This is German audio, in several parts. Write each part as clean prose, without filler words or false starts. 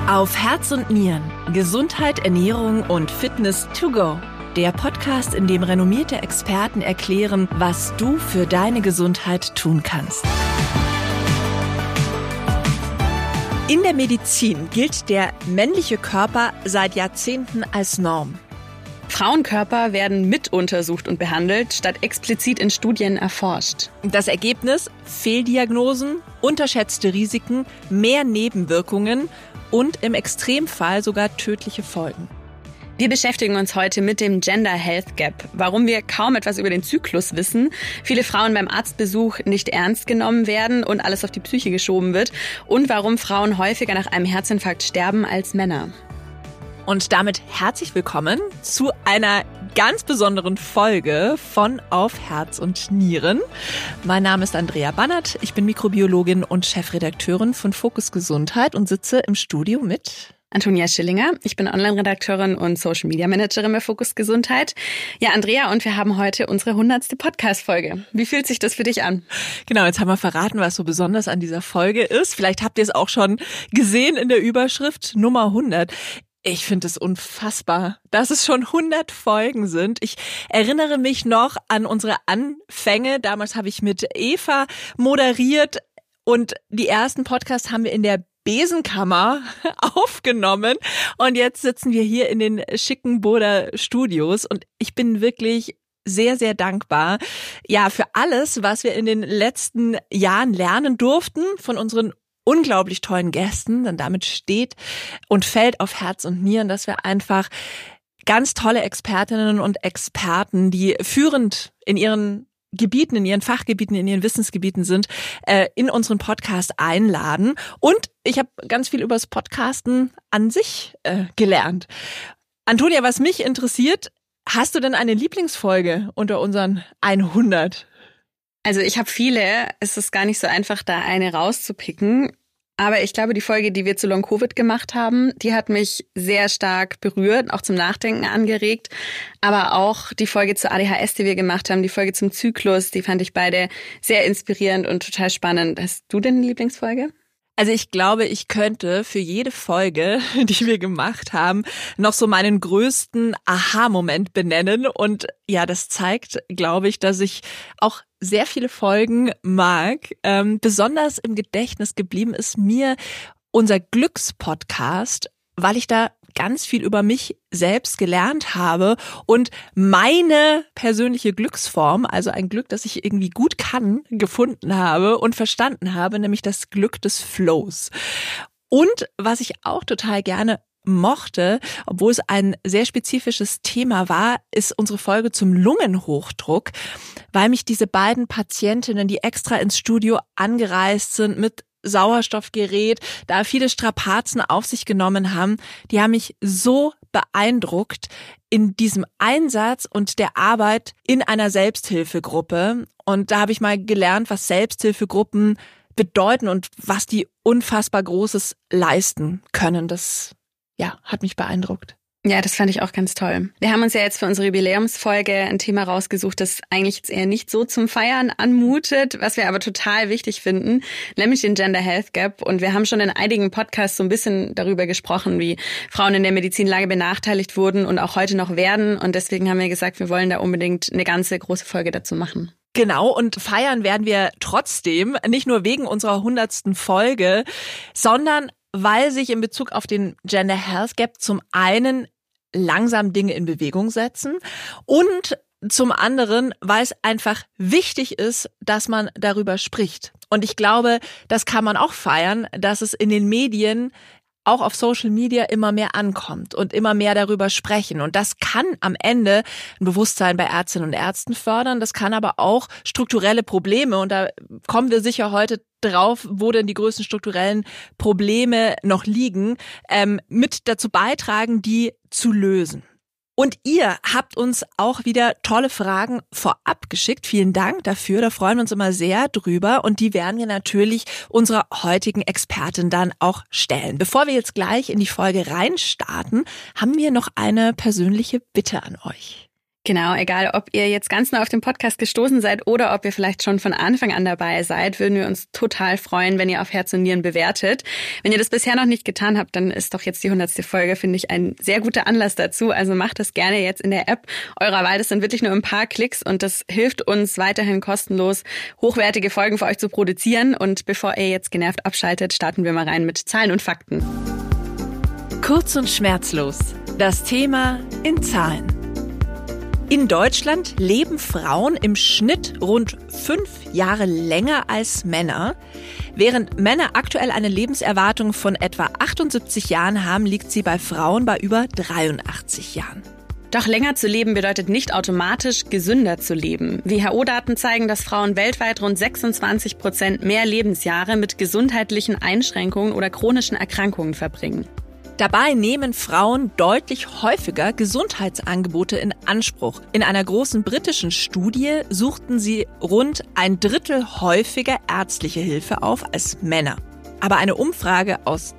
Auf Herz und Nieren. Gesundheit, Ernährung und Fitness to go. Der Podcast, in dem renommierte Experten erklären, was du für deine Gesundheit tun kannst. In der Medizin gilt der männliche Körper seit Jahrzehnten als Norm. Frauenkörper werden mit untersucht und behandelt, statt explizit in Studien erforscht. Das Ergebnis: Fehldiagnosen, unterschätzte Risiken, mehr Nebenwirkungen und im Extremfall sogar tödliche Folgen. Wir beschäftigen uns heute mit dem Gender Health Gap, warum wir kaum etwas über den Zyklus wissen, viele Frauen beim Arztbesuch nicht ernst genommen werden und alles auf die Psyche geschoben wird und warum Frauen häufiger nach einem Herzinfarkt sterben als Männer. Und damit herzlich willkommen zu einer ganz besonderen Folge von Auf Herz und Nieren. Mein Name ist Andrea Bannert, ich bin Mikrobiologin und Chefredakteurin von Fokus Gesundheit und sitze im Studio mit Antonia Schillinger, ich bin Online-Redakteurin und Social-Media-Managerin bei Fokus Gesundheit. Ja, Andrea, und wir haben heute unsere 100. Podcast-Folge. Wie fühlt sich das für dich an? Genau, jetzt haben wir verraten, was so besonders an dieser Folge ist. Vielleicht habt ihr es auch schon gesehen in der Überschrift Nummer 100. Ich finde es unfassbar, dass es schon 100 Folgen sind. Ich erinnere mich noch an unsere Anfänge. Damals habe ich mit Eva moderiert und die ersten Podcasts haben wir in der Besenkammer aufgenommen und jetzt sitzen wir hier in den schicken Burda Studios und ich bin wirklich sehr, sehr dankbar, ja, für alles, was wir in den letzten Jahren lernen durften von unseren unglaublich tollen Gästen, denn damit steht und fällt auf Herz und Nieren, dass wir einfach ganz tolle Expertinnen und Experten, die führend in ihren Gebieten, in ihren Fachgebieten, in ihren Wissensgebieten sind, in unseren Podcast einladen. Und ich habe ganz viel über das Podcasten an sich gelernt. Antonia, was mich interessiert, hast du denn eine Lieblingsfolge unter unseren 100? Also ich habe viele, es ist gar nicht so einfach, da eine rauszupicken. Aber ich glaube, die Folge, die wir zu Long Covid gemacht haben, die hat mich sehr stark berührt, auch zum Nachdenken angeregt. Aber auch die Folge zur ADHS, die wir gemacht haben, die Folge zum Zyklus, die fand ich beide sehr inspirierend und total spannend. Hast du denn eine Lieblingsfolge? Also ich glaube, ich könnte für jede Folge, die wir gemacht haben, noch so meinen größten Aha-Moment benennen. Und ja, das zeigt, glaube ich, dass ich auch sehr viele Folgen mag. Besonders im Gedächtnis geblieben ist mir unser Glückspodcast, weil ich da ganz viel über mich selbst gelernt habe und meine persönliche Glücksform, also ein Glück, das ich irgendwie gut kann, gefunden habe und verstanden habe, nämlich das Glück des Flows. Und was ich auch total gerne mochte, obwohl es ein sehr spezifisches Thema war, ist unsere Folge zum Lungenhochdruck, weil mich diese beiden Patientinnen, die extra ins Studio angereist sind mit Sauerstoffgerät, da viele Strapazen auf sich genommen haben, die haben mich so beeindruckt in diesem Einsatz und der Arbeit in einer Selbsthilfegruppe. Und da habe ich mal gelernt, was Selbsthilfegruppen bedeuten und was die unfassbar Großes leisten können. Das, ja, hat mich beeindruckt. Ja, das fand ich auch ganz toll. Wir haben uns ja jetzt für unsere Jubiläumsfolge ein Thema rausgesucht, das eigentlich jetzt eher nicht so zum Feiern anmutet, was wir aber total wichtig finden, nämlich den Gender Health Gap. Und wir haben schon in einigen Podcasts so ein bisschen darüber gesprochen, wie Frauen in der Medizinlage benachteiligt wurden und auch heute noch werden. Und deswegen haben wir gesagt, wir wollen da unbedingt eine ganze große Folge dazu machen. Genau, und feiern werden wir trotzdem, nicht nur wegen unserer 100. Folge, sondern weil sich in Bezug auf den Gender Health Gap zum einen langsam Dinge in Bewegung setzen und zum anderen, weil es einfach wichtig ist, dass man darüber spricht. Und ich glaube, das kann man auch feiern, dass es in den Medien auch auf Social Media immer mehr ankommt und immer mehr darüber sprechen. Und das kann am Ende ein Bewusstsein bei Ärztinnen und Ärzten fördern. Das kann aber auch strukturelle Probleme, und da kommen wir sicher heute drauf, wo denn die größten strukturellen Probleme noch liegen, mit dazu beitragen, die zu lösen. Und ihr habt uns auch wieder tolle Fragen vorab geschickt. Vielen Dank dafür. Da freuen wir uns immer sehr drüber. Und die werden wir natürlich unserer heutigen Expertin dann auch stellen. Bevor wir jetzt gleich in die Folge reinstarten, haben wir noch eine persönliche Bitte an euch. Genau, egal ob ihr jetzt ganz neu auf den Podcast gestoßen seid oder ob ihr vielleicht schon von Anfang an dabei seid, würden wir uns total freuen, wenn ihr auf Herz und Nieren bewertet. Wenn ihr das bisher noch nicht getan habt, dann ist doch jetzt die 100. Folge, finde ich, ein sehr guter Anlass dazu. Also macht das gerne jetzt in der App eurer Wahl. Das sind wirklich nur ein paar Klicks und das hilft uns weiterhin kostenlos, hochwertige Folgen für euch zu produzieren. Und bevor ihr jetzt genervt abschaltet, starten wir mal rein mit Zahlen und Fakten. Kurz und schmerzlos. Das Thema in Zahlen. In Deutschland leben Frauen im Schnitt rund 5 Jahre länger als Männer. Während Männer aktuell eine Lebenserwartung von etwa 78 Jahren haben, liegt sie bei Frauen bei über 83 Jahren. Doch länger zu leben bedeutet nicht automatisch gesünder zu leben. WHO-Daten zeigen, dass Frauen weltweit rund 26% mehr Lebensjahre mit gesundheitlichen Einschränkungen oder chronischen Erkrankungen verbringen. Dabei nehmen Frauen deutlich häufiger Gesundheitsangebote in Anspruch. In einer großen britischen Studie suchten sie rund 1/3 häufiger ärztliche Hilfe auf als Männer. Aber eine Umfrage aus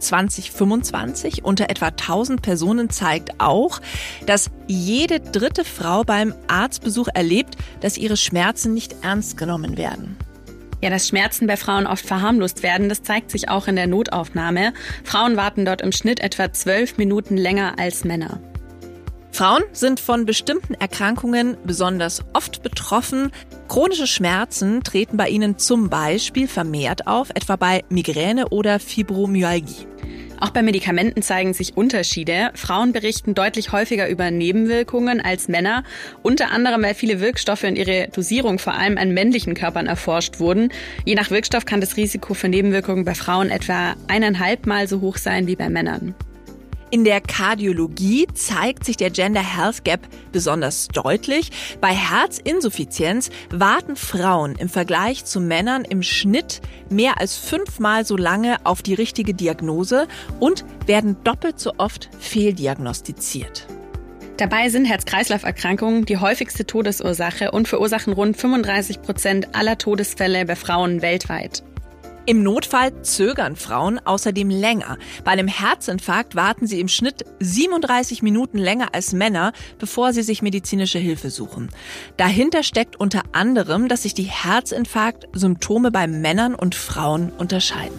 2025 unter etwa 1000 Personen zeigt auch, dass jede 3. Frau beim Arztbesuch erlebt, dass ihre Schmerzen nicht ernst genommen werden. Ja, dass Schmerzen bei Frauen oft verharmlost werden, das zeigt sich auch in der Notaufnahme. Frauen warten dort im Schnitt etwa 12 Minuten länger als Männer. Frauen sind von bestimmten Erkrankungen besonders oft betroffen. Chronische Schmerzen treten bei ihnen zum Beispiel vermehrt auf, etwa bei Migräne oder Fibromyalgie. Auch bei Medikamenten zeigen sich Unterschiede. Frauen berichten deutlich häufiger über Nebenwirkungen als Männer, unter anderem weil viele Wirkstoffe und ihre Dosierung vor allem an männlichen Körpern erforscht wurden. Je nach Wirkstoff kann das Risiko für Nebenwirkungen bei Frauen etwa 1,5 Mal so hoch sein wie bei Männern. In der Kardiologie zeigt sich der Gender Health Gap besonders deutlich. Bei Herzinsuffizienz warten Frauen im Vergleich zu Männern im Schnitt mehr als 5-mal so lange auf die richtige Diagnose und werden doppelt so oft fehldiagnostiziert. Dabei sind Herz-Kreislauf-Erkrankungen die häufigste Todesursache und verursachen rund 35% aller Todesfälle bei Frauen weltweit. Im Notfall zögern Frauen außerdem länger. Bei einem Herzinfarkt warten sie im Schnitt 37 Minuten länger als Männer, bevor sie sich medizinische Hilfe suchen. Dahinter steckt unter anderem, dass sich die Herzinfarkt-Symptome bei Männern und Frauen unterscheiden.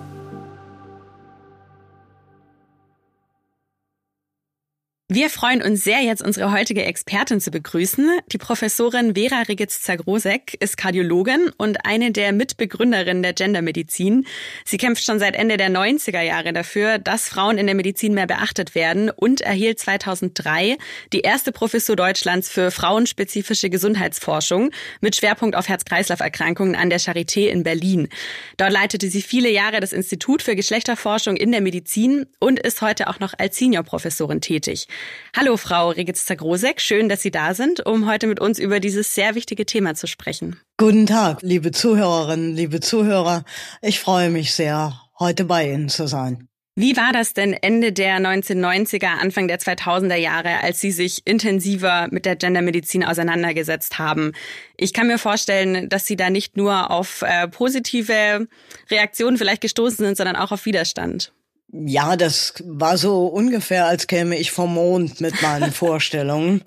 Wir freuen uns sehr, jetzt unsere heutige Expertin zu begrüßen. Die Professorin Vera Rigetz-Zagrosek ist Kardiologin und eine der Mitbegründerinnen der Gendermedizin. Sie kämpft schon seit Ende der 90er Jahre dafür, dass Frauen in der Medizin mehr beachtet werden und erhielt 2003 die erste Professur Deutschlands für frauenspezifische Gesundheitsforschung mit Schwerpunkt auf Herz-Kreislauf-Erkrankungen an der Charité in Berlin. Dort leitete sie viele Jahre das Institut für Geschlechterforschung in der Medizin und ist heute auch noch als Seniorprofessorin tätig. Hallo Frau Rigetz-Zagrosek, schön, dass Sie da sind, um heute mit uns über dieses sehr wichtige Thema zu sprechen. Guten Tag, liebe Zuhörerinnen, liebe Zuhörer. Ich freue mich sehr, heute bei Ihnen zu sein. Wie war das denn Ende der 1990er, Anfang der 2000er Jahre, als Sie sich intensiver mit der Gendermedizin auseinandergesetzt haben? Ich kann mir vorstellen, dass Sie da nicht nur auf positive Reaktionen vielleicht gestoßen sind, sondern auch auf Widerstand. Ja, das war so ungefähr, als käme ich vom Mond mit meinen Vorstellungen,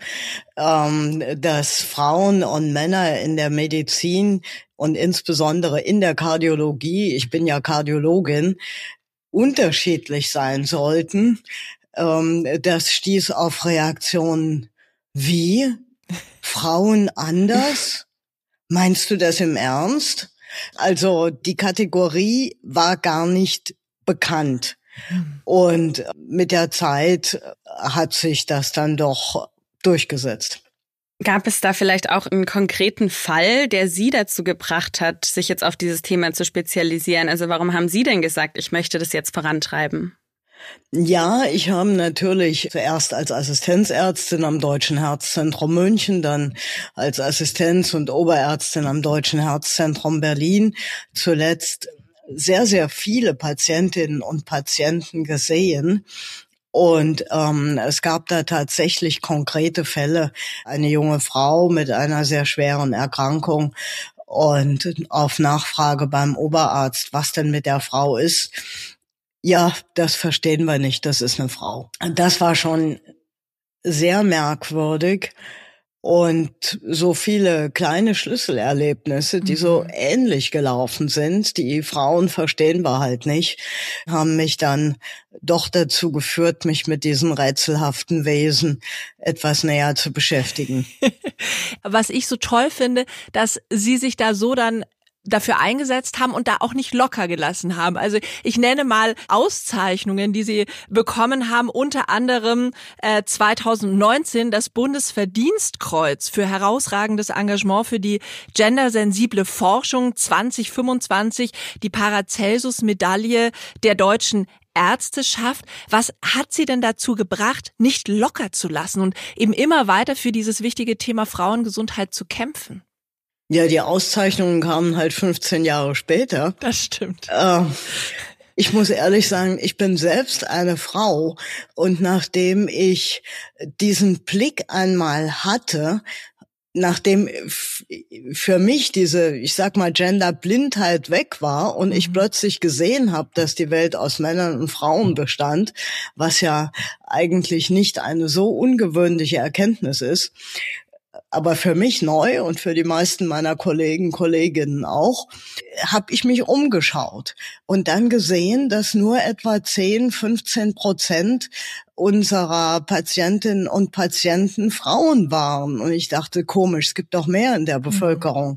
dass Frauen und Männer in der Medizin und insbesondere in der Kardiologie, ich bin ja Kardiologin, unterschiedlich sein sollten. Das stieß auf Reaktionen wie: Frauen anders? Meinst du das im Ernst? Also die Kategorie war gar nicht bekannt. Und mit der Zeit hat sich das dann doch durchgesetzt. Gab es da vielleicht auch einen konkreten Fall, der Sie dazu gebracht hat, sich jetzt auf dieses Thema zu spezialisieren? Also warum haben Sie denn gesagt, ich möchte das jetzt vorantreiben? Ja, ich habe natürlich zuerst als Assistenzärztin am Deutschen Herzzentrum München, dann als Assistenz- und Oberärztin am Deutschen Herzzentrum Berlin, zuletzt sehr, sehr viele Patientinnen und Patienten gesehen. Und es gab da tatsächlich konkrete Fälle. Eine junge Frau mit einer sehr schweren Erkrankung und auf Nachfrage beim Oberarzt, was denn mit der Frau ist. Ja, das verstehen wir nicht, das ist eine Frau. Das war schon sehr merkwürdig. Und so viele kleine Schlüsselerlebnisse, die so ähnlich gelaufen sind, die Frauen verstehen wir halt nicht, haben mich dann doch dazu geführt, mich mit diesen rätselhaften Wesen etwas näher zu beschäftigen. Was ich so toll finde, dass Sie sich da so dann dafür eingesetzt haben und da auch nicht locker gelassen haben. Also ich nenne mal Auszeichnungen, die Sie bekommen haben, unter anderem 2019 das Bundesverdienstkreuz für herausragendes Engagement für die gendersensible Forschung, 2025 die Paracelsus-Medaille der deutschen Ärzteschaft. Was hat Sie denn dazu gebracht, nicht locker zu lassen und eben immer weiter für dieses wichtige Thema Frauengesundheit zu kämpfen? Ja, die Auszeichnungen kamen halt 15 Jahre später. Das stimmt. Ich muss ehrlich sagen, ich bin selbst eine Frau und nachdem ich diesen Blick einmal hatte, nachdem für mich diese, ich sag mal, Genderblindheit weg war und ich plötzlich gesehen habe, dass die Welt aus Männern und Frauen bestand, was ja eigentlich nicht eine so ungewöhnliche Erkenntnis ist, aber für mich neu und für die meisten meiner Kolleginnen auch, habe ich mich umgeschaut und dann gesehen, dass nur etwa 10-15% unserer Patientinnen und Patienten Frauen waren. Und ich dachte, komisch, es gibt doch mehr in der Bevölkerung.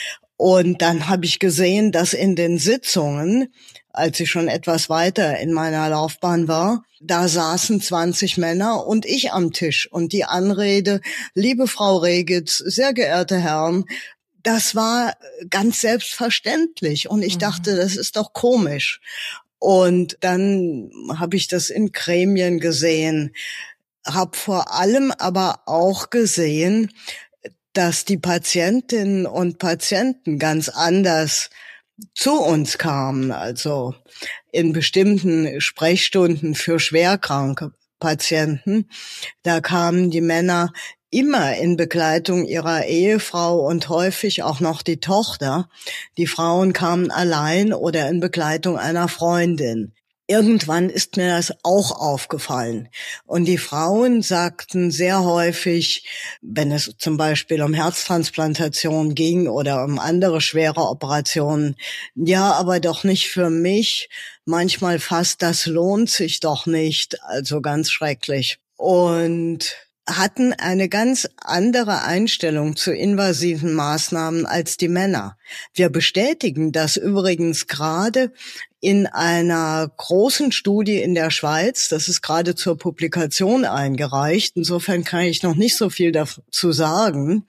Und dann habe ich gesehen, dass in den Sitzungen, als ich schon etwas weiter in meiner Laufbahn war, da saßen 20 Männer und ich am Tisch. Und die Anrede, liebe Frau Regitz, sehr geehrte Herren, das war ganz selbstverständlich. Und ich dachte, das ist doch komisch. Und dann habe ich das in Gremien gesehen, habe vor allem aber auch gesehen, dass die Patientinnen und Patienten ganz anders zu uns kamen, also in bestimmten Sprechstunden für schwerkranke Patienten. Da kamen die Männer immer in Begleitung ihrer Ehefrau und häufig auch noch die Tochter. Die Frauen kamen allein oder in Begleitung einer Freundin. Irgendwann ist mir das auch aufgefallen. Und die Frauen sagten sehr häufig, wenn es zum Beispiel um Herztransplantation ging oder um andere schwere Operationen, ja, aber doch nicht für mich. Manchmal fast, das lohnt sich doch nicht. Also ganz schrecklich. Und hatten eine ganz andere Einstellung zu invasiven Maßnahmen als die Männer. Wir bestätigen das übrigens gerade in einer großen Studie in der Schweiz. Das ist gerade zur Publikation eingereicht. Insofern kann ich noch nicht so viel dazu sagen.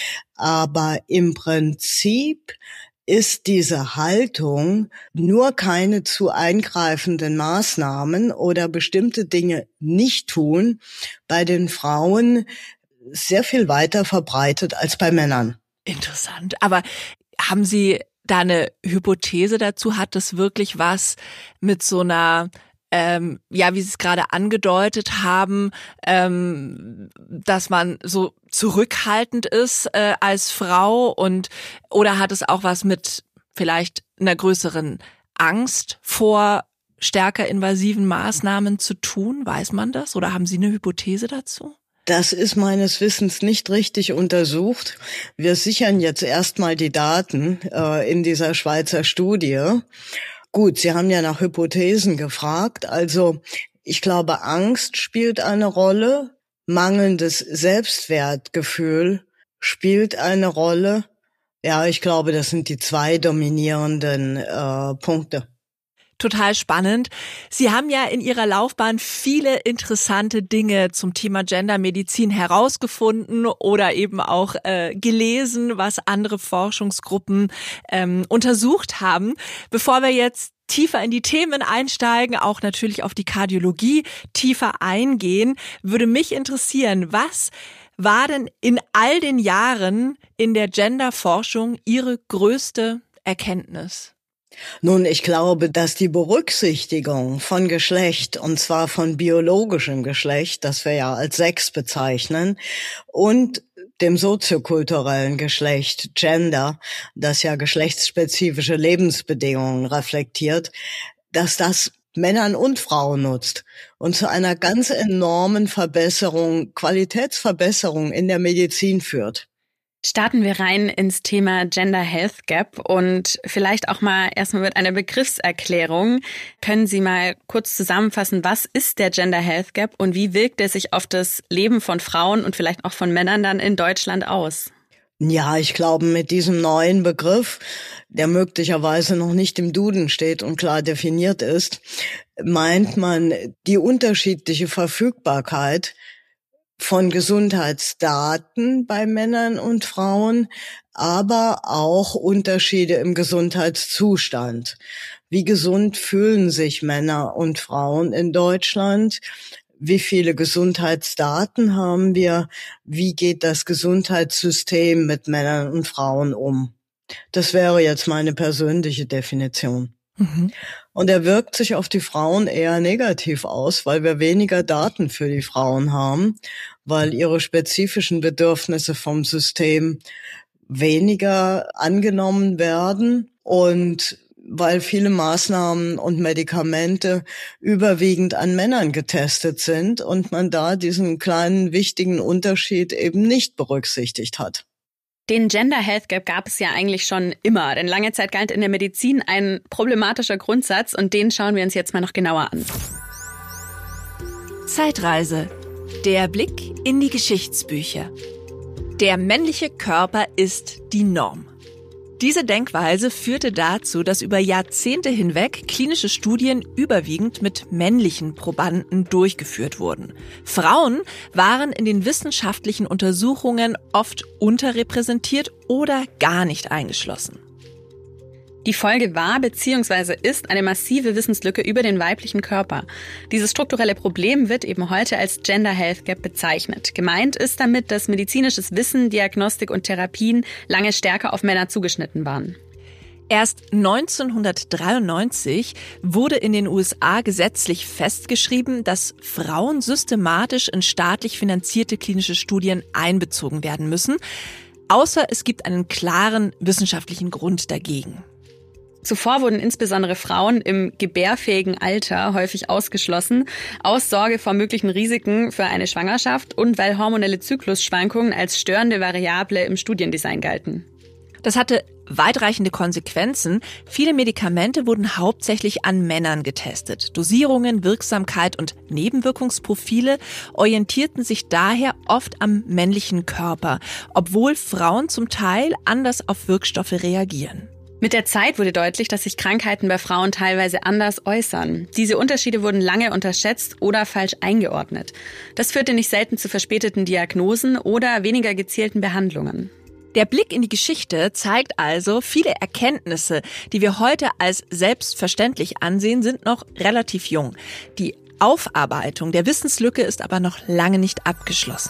Aber im Prinzip ist diese Haltung, nur keine zu eingreifenden Maßnahmen oder bestimmte Dinge nicht tun, bei den Frauen sehr viel weiter verbreitet als bei Männern. Interessant. Aber haben Sie da eine Hypothese dazu? Hat das wirklich was mit so einer, ja, wie Sie es gerade angedeutet haben, dass man so zurückhaltend ist als Frau oder hat es auch was mit vielleicht einer größeren Angst vor stärker invasiven Maßnahmen zu tun? Weiß man das? Oder haben Sie eine Hypothese dazu? Das ist meines Wissens nicht richtig untersucht. Wir sichern jetzt erstmal die Daten in dieser Schweizer Studie. Gut, Sie haben ja nach Hypothesen gefragt. Also ich glaube, Angst spielt eine Rolle, mangelndes Selbstwertgefühl spielt eine Rolle. Ja, ich glaube, das sind die zwei dominierenden Punkte. Total spannend. Sie haben ja in Ihrer Laufbahn viele interessante Dinge zum Thema Gendermedizin herausgefunden oder eben auch gelesen, was andere Forschungsgruppen untersucht haben. Bevor wir jetzt tiefer in die Themen einsteigen, auch natürlich auf die Kardiologie tiefer eingehen, würde mich interessieren, was war denn in all den Jahren in der Genderforschung Ihre größte Erkenntnis? Nun, ich glaube, dass die Berücksichtigung von Geschlecht, und zwar von biologischem Geschlecht, das wir ja als Sex bezeichnen, und dem soziokulturellen Geschlecht, Gender, das ja geschlechtsspezifische Lebensbedingungen reflektiert, dass das Männern und Frauen nutzt und zu einer ganz enormen Verbesserung, Qualitätsverbesserung in der Medizin führt. Starten wir rein ins Thema Gender Health Gap und vielleicht auch mal erstmal mit einer Begriffserklärung. Können Sie mal kurz zusammenfassen, was ist der Gender Health Gap und wie wirkt er sich auf das Leben von Frauen und vielleicht auch von Männern dann in Deutschland aus? Ja, ich glaube, mit diesem neuen Begriff, der möglicherweise noch nicht im Duden steht und klar definiert ist, meint man die unterschiedliche Verfügbarkeit von Gesundheitsdaten bei Männern und Frauen, aber auch Unterschiede im Gesundheitszustand. Wie gesund fühlen sich Männer und Frauen in Deutschland? Wie viele Gesundheitsdaten haben wir? Wie geht das Gesundheitssystem mit Männern und Frauen um? Das wäre jetzt meine persönliche Definition. Mhm. Und er wirkt sich auf die Frauen eher negativ aus, weil wir weniger Daten für die Frauen haben, weil ihre spezifischen Bedürfnisse vom System weniger angenommen werden und weil viele Maßnahmen und Medikamente überwiegend an Männern getestet sind und man da diesen kleinen wichtigen Unterschied eben nicht berücksichtigt hat. Den Gender Health Gap gab es ja eigentlich schon immer, denn lange Zeit galt in der Medizin ein problematischer Grundsatz und den schauen wir uns jetzt mal noch genauer an. Zeitreise. Der Blick in die Geschichtsbücher. Der männliche Körper ist die Norm. Diese Denkweise führte dazu, dass über Jahrzehnte hinweg klinische Studien überwiegend mit männlichen Probanden durchgeführt wurden. Frauen waren in den wissenschaftlichen Untersuchungen oft unterrepräsentiert oder gar nicht eingeschlossen. Die Folge war bzw. ist eine massive Wissenslücke über den weiblichen Körper. Dieses strukturelle Problem wird eben heute als Gender Health Gap bezeichnet. Gemeint ist damit, dass medizinisches Wissen, Diagnostik und Therapien lange stärker auf Männer zugeschnitten waren. Erst 1993 wurde in den USA gesetzlich festgeschrieben, dass Frauen systematisch in staatlich finanzierte klinische Studien einbezogen werden müssen, außer es gibt einen klaren wissenschaftlichen Grund dagegen. Zuvor wurden insbesondere Frauen im gebärfähigen Alter häufig ausgeschlossen, aus Sorge vor möglichen Risiken für eine Schwangerschaft und weil hormonelle Zyklusschwankungen als störende Variable im Studiendesign galten. Das hatte weitreichende Konsequenzen. Viele Medikamente wurden hauptsächlich an Männern getestet. Dosierungen, Wirksamkeit und Nebenwirkungsprofile orientierten sich daher oft am männlichen Körper, obwohl Frauen zum Teil anders auf Wirkstoffe reagieren. Mit der Zeit wurde deutlich, dass sich Krankheiten bei Frauen teilweise anders äußern. Diese Unterschiede wurden lange unterschätzt oder falsch eingeordnet. Das führte nicht selten zu verspäteten Diagnosen oder weniger gezielten Behandlungen. Der Blick in die Geschichte zeigt also, viele Erkenntnisse, die wir heute als selbstverständlich ansehen, sind noch relativ jung. Die Aufarbeitung der Wissenslücke ist aber noch lange nicht abgeschlossen.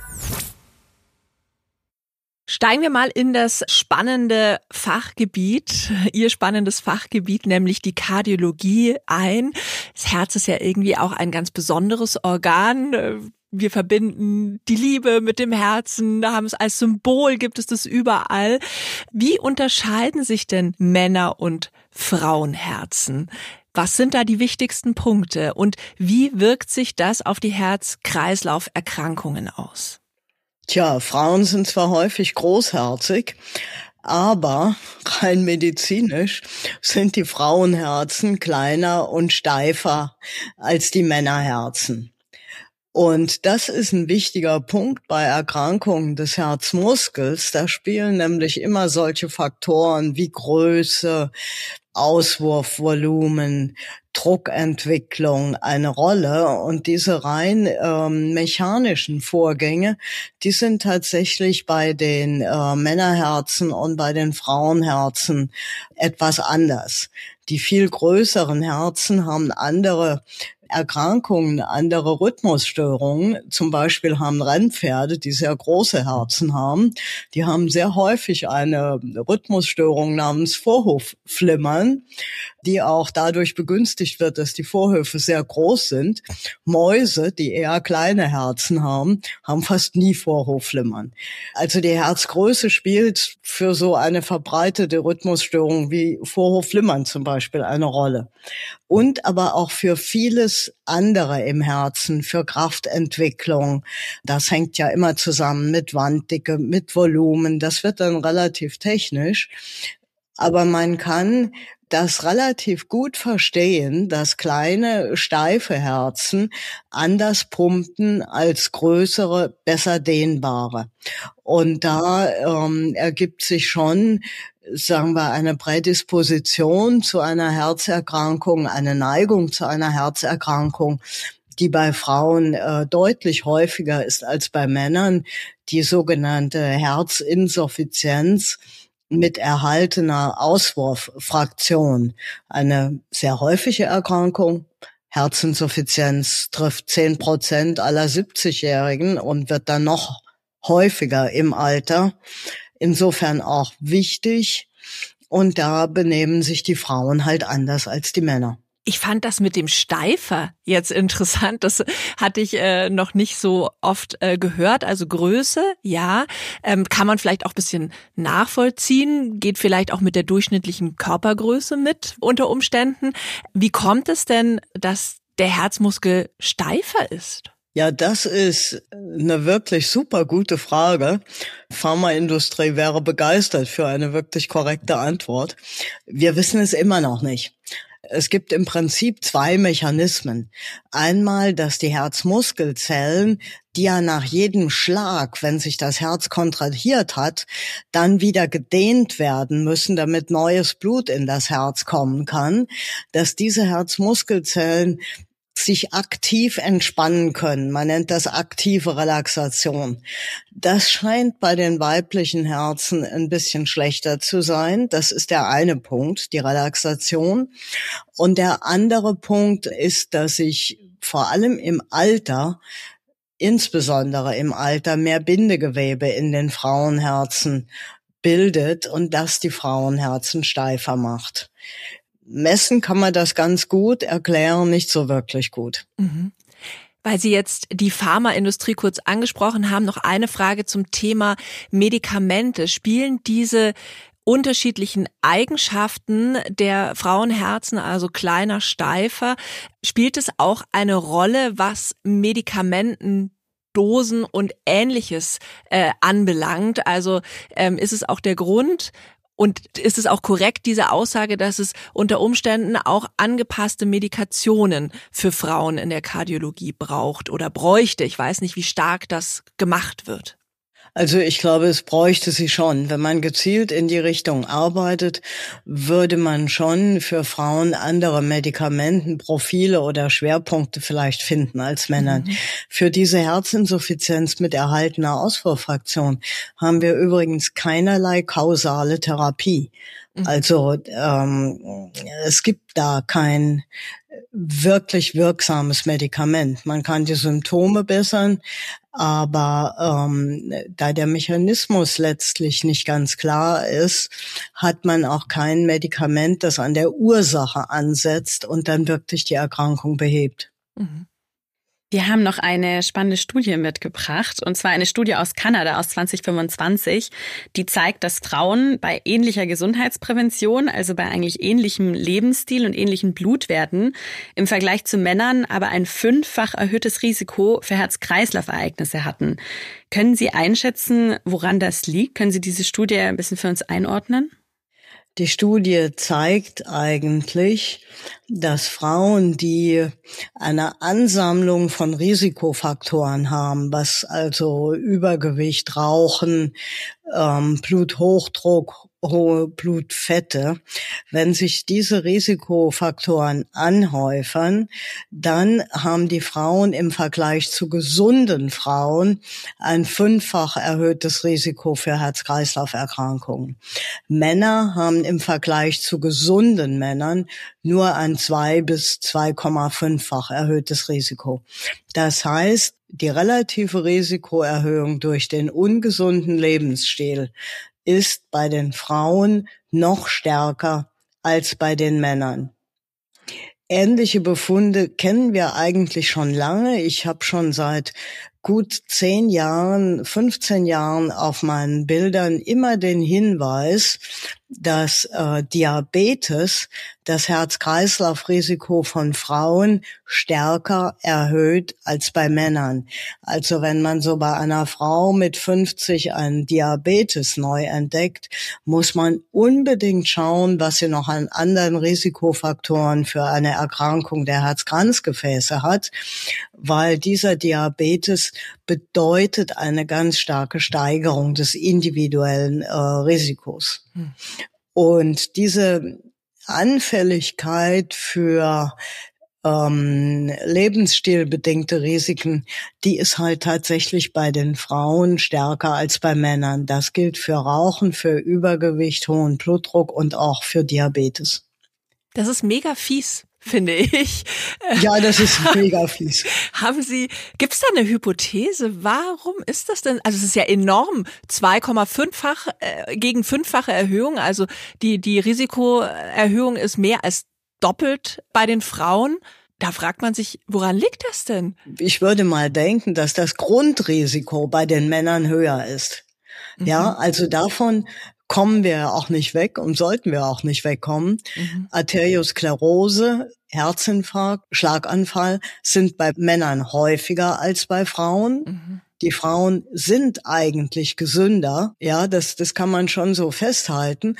Steigen wir mal in das spannende Fachgebiet, Ihr spannendes Fachgebiet, nämlich die Kardiologie ein. Das Herz ist ja irgendwie auch ein ganz besonderes Organ. Wir verbinden die Liebe mit dem Herzen, haben es als Symbol, gibt es das überall. Wie unterscheiden sich denn Männer- und Frauenherzen? Was sind da die wichtigsten Punkte und wie wirkt sich das auf die Herz-Kreislauf-Erkrankungen aus? Tja, Frauen sind zwar häufig großherzig, aber rein medizinisch sind die Frauenherzen kleiner und steifer als die Männerherzen. Und das ist ein wichtiger Punkt bei Erkrankungen des Herzmuskels. Da spielen nämlich immer solche Faktoren wie Größe, Auswurfvolumen, Druckentwicklung eine Rolle. Und diese rein mechanischen Vorgänge, die sind tatsächlich bei den Männerherzen und bei den Frauenherzen etwas anders. Die viel größeren Herzen haben andere Erkrankungen, andere Rhythmusstörungen. Zum Beispiel haben Rennpferde, die sehr große Herzen haben, die haben sehr häufig eine Rhythmusstörung namens Vorhofflimmern, die auch dadurch begünstigt wird, dass die Vorhöfe sehr groß sind. Mäuse, die eher kleine Herzen haben fast nie Vorhofflimmern. Also die Herzgröße spielt für so eine verbreitete Rhythmusstörung wie Vorhofflimmern zum Beispiel eine Rolle. Und aber auch für vieles andere im Herzen, für Kraftentwicklung. Das hängt ja immer zusammen mit Wanddicke, mit Volumen. Das wird dann relativ technisch. Aber man kann das relativ gut verstehen, dass kleine, steife Herzen anders pumpen als größere, besser dehnbare. Und da ergibt sich schon, sagen wir, eine Prädisposition zu einer Herzerkrankung, eine Neigung zu einer Herzerkrankung, die bei Frauen deutlich häufiger ist als bei Männern, die sogenannte Herzinsuffizienz mit erhaltener Auswurffraktion. Eine sehr häufige Erkrankung. Herzinsuffizienz trifft 10% aller 70-Jährigen und wird dann noch häufiger im Alter. Insofern auch wichtig. Und da benehmen sich die Frauen halt anders als die Männer. Ich fand das mit dem Steifer jetzt interessant. Das hatte ich noch nicht so oft gehört. Also Größe, ja, kann man vielleicht auch ein bisschen nachvollziehen. Geht vielleicht auch mit der durchschnittlichen Körpergröße mit unter Umständen. Wie kommt es denn, dass der Herzmuskel steifer ist? Ja, das ist eine wirklich super gute Frage. Pharmaindustrie wäre begeistert für eine wirklich korrekte Antwort. Wir wissen es immer noch nicht. Es gibt im Prinzip zwei Mechanismen. Einmal, dass die Herzmuskelzellen, die ja nach jedem Schlag, wenn sich das Herz kontrahiert hat, dann wieder gedehnt werden müssen, damit neues Blut in das Herz kommen kann, dass diese Herzmuskelzellen sich aktiv entspannen können. Man nennt das aktive Relaxation. Das scheint bei den weiblichen Herzen ein bisschen schlechter zu sein. Das ist der eine Punkt, die Relaxation. Und der andere Punkt ist, dass sich vor allem im Alter, insbesondere im Alter, mehr Bindegewebe in den Frauenherzen bildet und das die Frauenherzen steifer macht. Messen kann man das ganz gut, erklären nicht so wirklich gut. Mhm. Weil Sie jetzt die Pharmaindustrie kurz angesprochen haben, noch eine Frage zum Thema Medikamente. Spielen diese unterschiedlichen Eigenschaften der Frauenherzen, also kleiner, steifer, spielt es auch eine Rolle, was Medikamentendosen und Ähnliches anbelangt? Also ist es auch der Grund, und ist es auch korrekt, diese Aussage, dass es unter Umständen auch angepasste Medikationen für Frauen in der Kardiologie braucht oder bräuchte? Ich weiß nicht, wie stark das gemacht wird. Also ich glaube, es bräuchte sie schon. Wenn man gezielt in die Richtung arbeitet, würde man schon für Frauen andere Medikamentenprofile oder Schwerpunkte vielleicht finden als Männern. Für diese Herzinsuffizienz mit erhaltener Ausfuhrfraktion haben wir übrigens keinerlei kausale Therapie. Also es gibt da kein wirklich wirksames Medikament. Man kann die Symptome bessern, aber da der Mechanismus letztlich nicht ganz klar ist, hat man auch kein Medikament, das an der Ursache ansetzt und dann wirklich die Erkrankung behebt. Mhm. Wir haben noch eine spannende Studie mitgebracht, und zwar eine Studie aus Kanada aus 2025, die zeigt, dass Frauen bei ähnlicher Gesundheitsprävention, also bei eigentlich ähnlichem Lebensstil und ähnlichen Blutwerten, im Vergleich zu Männern aber ein 5-fach erhöhtes Risiko für Herz-Kreislauf-Ereignisse hatten. Können Sie einschätzen, woran das liegt? Können Sie diese Studie ein bisschen für uns einordnen? Die Studie zeigt eigentlich, dass Frauen, die eine Ansammlung von Risikofaktoren haben, was also Übergewicht, Rauchen, Bluthochdruck, hohe Blutfette. Wenn sich diese Risikofaktoren anhäufen, dann haben die Frauen im Vergleich zu gesunden Frauen ein 5-fach erhöhtes Risiko für Herz-Kreislauf-Erkrankungen. Männer haben im Vergleich zu gesunden Männern nur ein 2 bis 2,5-fach erhöhtes Risiko. Das heißt, die relative Risikoerhöhung durch den ungesunden Lebensstil ist bei den Frauen noch stärker als bei den Männern. Ähnliche Befunde kennen wir eigentlich schon lange. Ich habe schon seit gut 10 Jahren, 15 Jahren auf meinen Bildern immer den Hinweis, dass Diabetes das Herz-Kreislauf-Risiko von Frauen stärker erhöht als bei Männern. Also wenn man so bei einer Frau mit 50 einen Diabetes neu entdeckt, muss man unbedingt schauen, was sie noch an anderen Risikofaktoren für eine Erkrankung der Herz-Kranzgefäße hat, weil dieser Diabetes bedeutet eine ganz starke Steigerung des individuellen Risikos. Und diese Anfälligkeit für lebensstilbedingte Risiken, die ist halt tatsächlich bei den Frauen stärker als bei Männern. Das gilt für Rauchen, für Übergewicht, hohen Blutdruck und auch für Diabetes. Das ist mega fies, finde ich. Ja, das ist mega fies. Gibt's da eine Hypothese? Warum ist das denn? Also es ist ja enorm. 2,5-fach gegen 5-fache Erhöhung. Also die Risikoerhöhung ist mehr als doppelt bei den Frauen. Da fragt man sich, woran liegt das denn? Ich würde mal denken, dass das Grundrisiko bei den Männern höher ist. Mhm. Ja, also davon kommen wir auch nicht weg und sollten wir auch nicht wegkommen. Mhm. Arteriosklerose, Herzinfarkt, Schlaganfall sind bei Männern häufiger als bei Frauen. Mhm. Die Frauen sind eigentlich gesünder. Ja, das kann man schon so festhalten.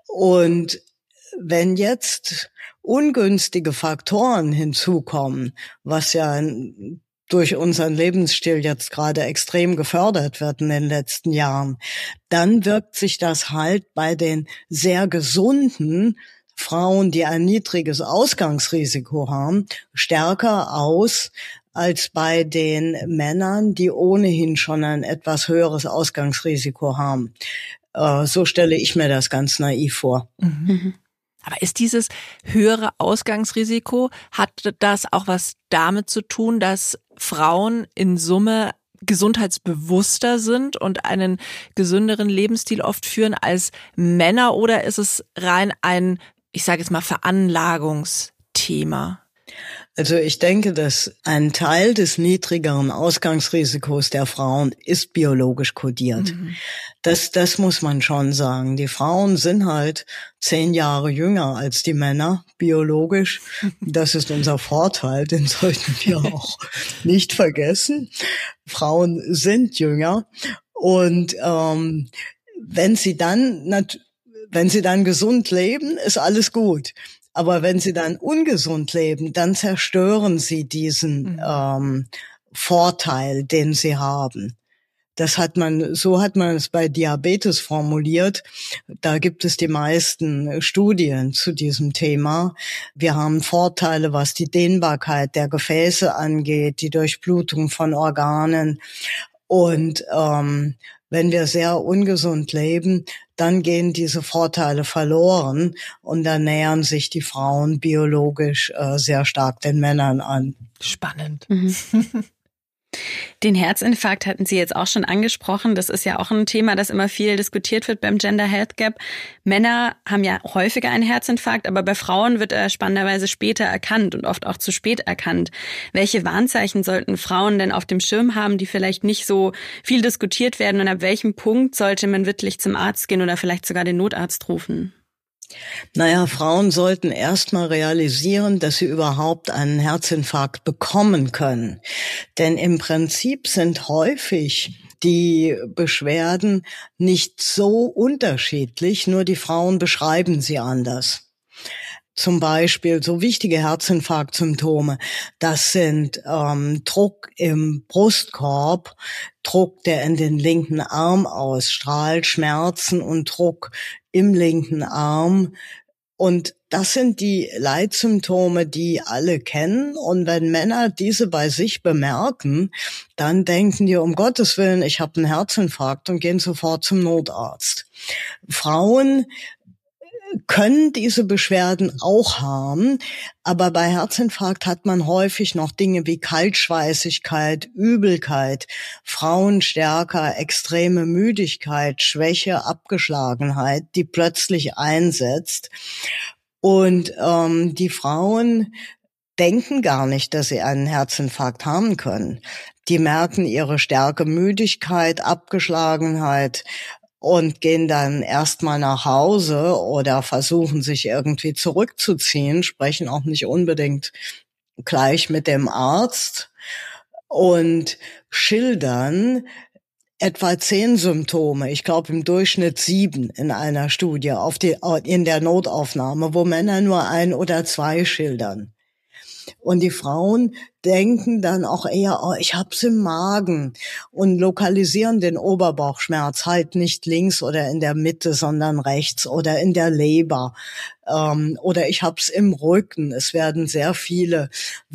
Und wenn jetzt ungünstige Faktoren hinzukommen, was ja durch unseren Lebensstil jetzt gerade extrem gefördert wird in den letzten Jahren, dann wirkt sich das halt bei den sehr gesunden Frauen, die ein niedriges Ausgangsrisiko haben, stärker aus als bei den Männern, die ohnehin schon ein etwas höheres Ausgangsrisiko haben. So stelle ich mir das ganz naiv vor. Mhm. Aber ist dieses höhere Ausgangsrisiko, hat das auch was damit zu tun, dass Frauen in Summe gesundheitsbewusster sind und einen gesünderen Lebensstil oft führen als Männer, oder ist es rein ein, ich sage jetzt mal, Veranlagungsthema? Also ich denke, dass ein Teil des niedrigeren Ausgangsrisikos der Frauen ist biologisch kodiert. Mhm. Das muss man schon sagen. Die Frauen sind halt 10 Jahre jünger als die Männer, biologisch. Das ist unser Vorteil, den sollten wir auch nicht vergessen. Frauen sind jünger und wenn sie dann gesund leben, ist alles gut. Aber wenn sie dann ungesund leben, dann zerstören sie diesen Vorteil, den sie haben. So hat man es bei Diabetes formuliert. Da gibt es die meisten Studien zu diesem Thema. Wir haben Vorteile, was die Dehnbarkeit der Gefäße angeht, die Durchblutung von Organen. Und wenn wir sehr ungesund leben, dann gehen diese Vorteile verloren und dann nähern sich die Frauen biologisch sehr stark den Männern an. Spannend. Mhm. Den Herzinfarkt hatten Sie jetzt auch schon angesprochen. Das ist ja auch ein Thema, das immer viel diskutiert wird beim Gender Health Gap. Männer haben ja häufiger einen Herzinfarkt, aber bei Frauen wird er spannenderweise später erkannt und oft auch zu spät erkannt. Welche Warnzeichen sollten Frauen denn auf dem Schirm haben, die vielleicht nicht so viel diskutiert werden, und ab welchem Punkt sollte man wirklich zum Arzt gehen oder vielleicht sogar den Notarzt rufen? Naja, Frauen sollten erstmal realisieren, dass sie überhaupt einen Herzinfarkt bekommen können. Denn im Prinzip sind häufig die Beschwerden nicht so unterschiedlich, nur die Frauen beschreiben sie anders. Zum Beispiel so wichtige Herzinfarktsymptome, das sind Druck im Brustkorb, Druck, der in den linken Arm ausstrahlt, Schmerzen und Druck im linken Arm. Und das sind die Leitsymptome, die alle kennen. Und wenn Männer diese bei sich bemerken, dann denken die, um Gottes Willen, ich habe einen Herzinfarkt, und gehen sofort zum Notarzt. Frauen können diese Beschwerden auch haben, aber bei Herzinfarkt hat man häufig noch Dinge wie Kaltschweißigkeit, Übelkeit, Frauen stärker extreme Müdigkeit, Schwäche, Abgeschlagenheit, die plötzlich einsetzt. Und die Frauen denken gar nicht, dass sie einen Herzinfarkt haben können. Die merken ihre Stärke, Müdigkeit, Abgeschlagenheit und gehen dann erstmal nach Hause oder versuchen sich irgendwie zurückzuziehen, sprechen auch nicht unbedingt gleich mit dem Arzt und schildern etwa 10 Symptome, ich glaube im Durchschnitt 7 in einer Studie in der Notaufnahme, wo Männer nur 1 oder 2 schildern. Und die Frauen denken dann auch eher, oh, ich hab's im Magen, und lokalisieren den Oberbauchschmerz halt nicht links oder in der Mitte, sondern rechts oder in der Leber. Oder ich hab's im Rücken. Es werden sehr viele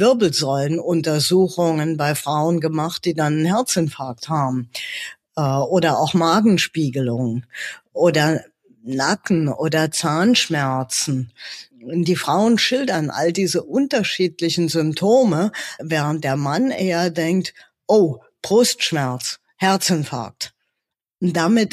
Wirbelsäulenuntersuchungen bei Frauen gemacht, die dann einen Herzinfarkt haben. Oder auch Magenspiegelung oder Nacken- oder Zahnschmerzen. Die Frauen schildern all diese unterschiedlichen Symptome, während der Mann eher denkt, oh, Brustschmerz, Herzinfarkt. Und damit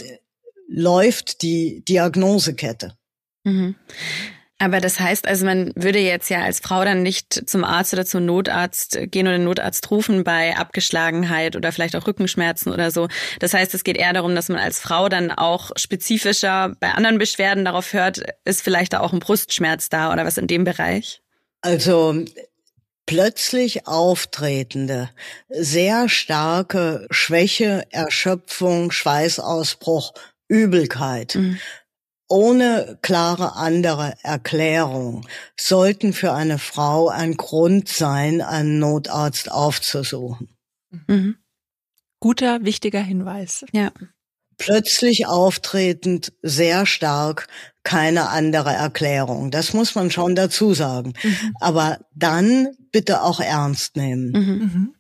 läuft die Diagnosekette. Mhm. Aber das heißt also, man würde jetzt ja als Frau dann nicht zum Arzt oder zum Notarzt gehen oder den Notarzt rufen bei Abgeschlagenheit oder vielleicht auch Rückenschmerzen oder so. Das heißt, es geht eher darum, dass man als Frau dann auch spezifischer bei anderen Beschwerden darauf hört, ist vielleicht da auch ein Brustschmerz da oder was in dem Bereich? Also plötzlich auftretende, sehr starke Schwäche, Erschöpfung, Schweißausbruch, Übelkeit. Ohne klare andere Erklärung sollten für eine Frau ein Grund sein, einen Notarzt aufzusuchen. Mhm. Guter, wichtiger Hinweis. Ja. Plötzlich auftretend, sehr stark, keine andere Erklärung. Das muss man schon dazu sagen. Aber dann bitte auch ernst nehmen.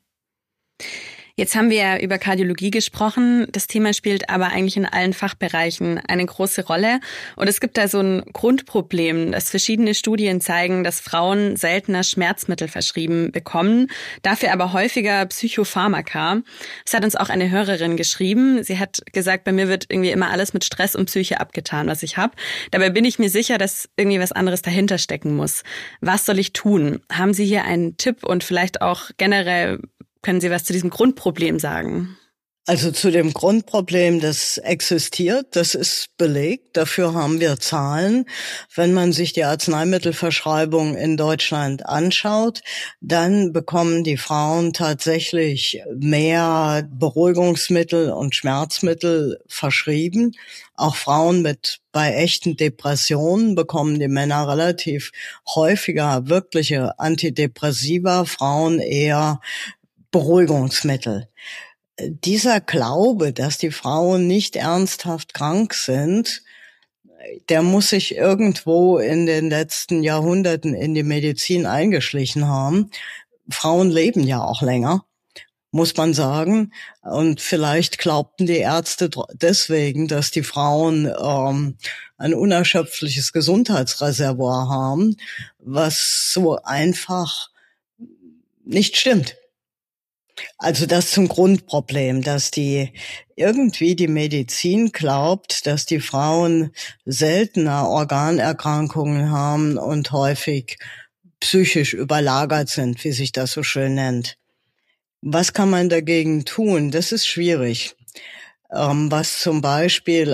Jetzt haben wir ja über Kardiologie gesprochen. Das Thema spielt aber eigentlich in allen Fachbereichen eine große Rolle. Und es gibt da so ein Grundproblem, dass verschiedene Studien zeigen, dass Frauen seltener Schmerzmittel verschrieben bekommen, dafür aber häufiger Psychopharmaka. Das hat uns auch eine Hörerin geschrieben. Sie hat gesagt, bei mir wird irgendwie immer alles mit Stress und Psyche abgetan, was ich habe. Dabei bin ich mir sicher, dass irgendwie was anderes dahinter stecken muss. Was soll ich tun? Haben Sie hier einen Tipp und vielleicht auch generell können Sie was zu diesem Grundproblem sagen? Also zu dem Grundproblem, das existiert, das ist belegt. Dafür haben wir Zahlen. Wenn man sich die Arzneimittelverschreibung in Deutschland anschaut, dann bekommen die Frauen tatsächlich mehr Beruhigungsmittel und Schmerzmittel verschrieben. Auch Frauen bei echten Depressionen bekommen die Männer relativ häufiger wirkliche Antidepressiva, Frauen eher Beruhigungsmittel. Dieser Glaube, dass die Frauen nicht ernsthaft krank sind, der muss sich irgendwo in den letzten Jahrhunderten in die Medizin eingeschlichen haben. Frauen leben ja auch länger, muss man sagen. Und vielleicht glaubten die Ärzte deswegen, dass die Frauen ein unerschöpfliches Gesundheitsreservoir haben, was so einfach nicht stimmt. Also das zum Grundproblem, dass die Medizin glaubt, dass die Frauen seltener Organerkrankungen haben und häufig psychisch überlagert sind, wie sich das so schön nennt. Was kann man dagegen tun? Das ist schwierig. Was zum Beispiel,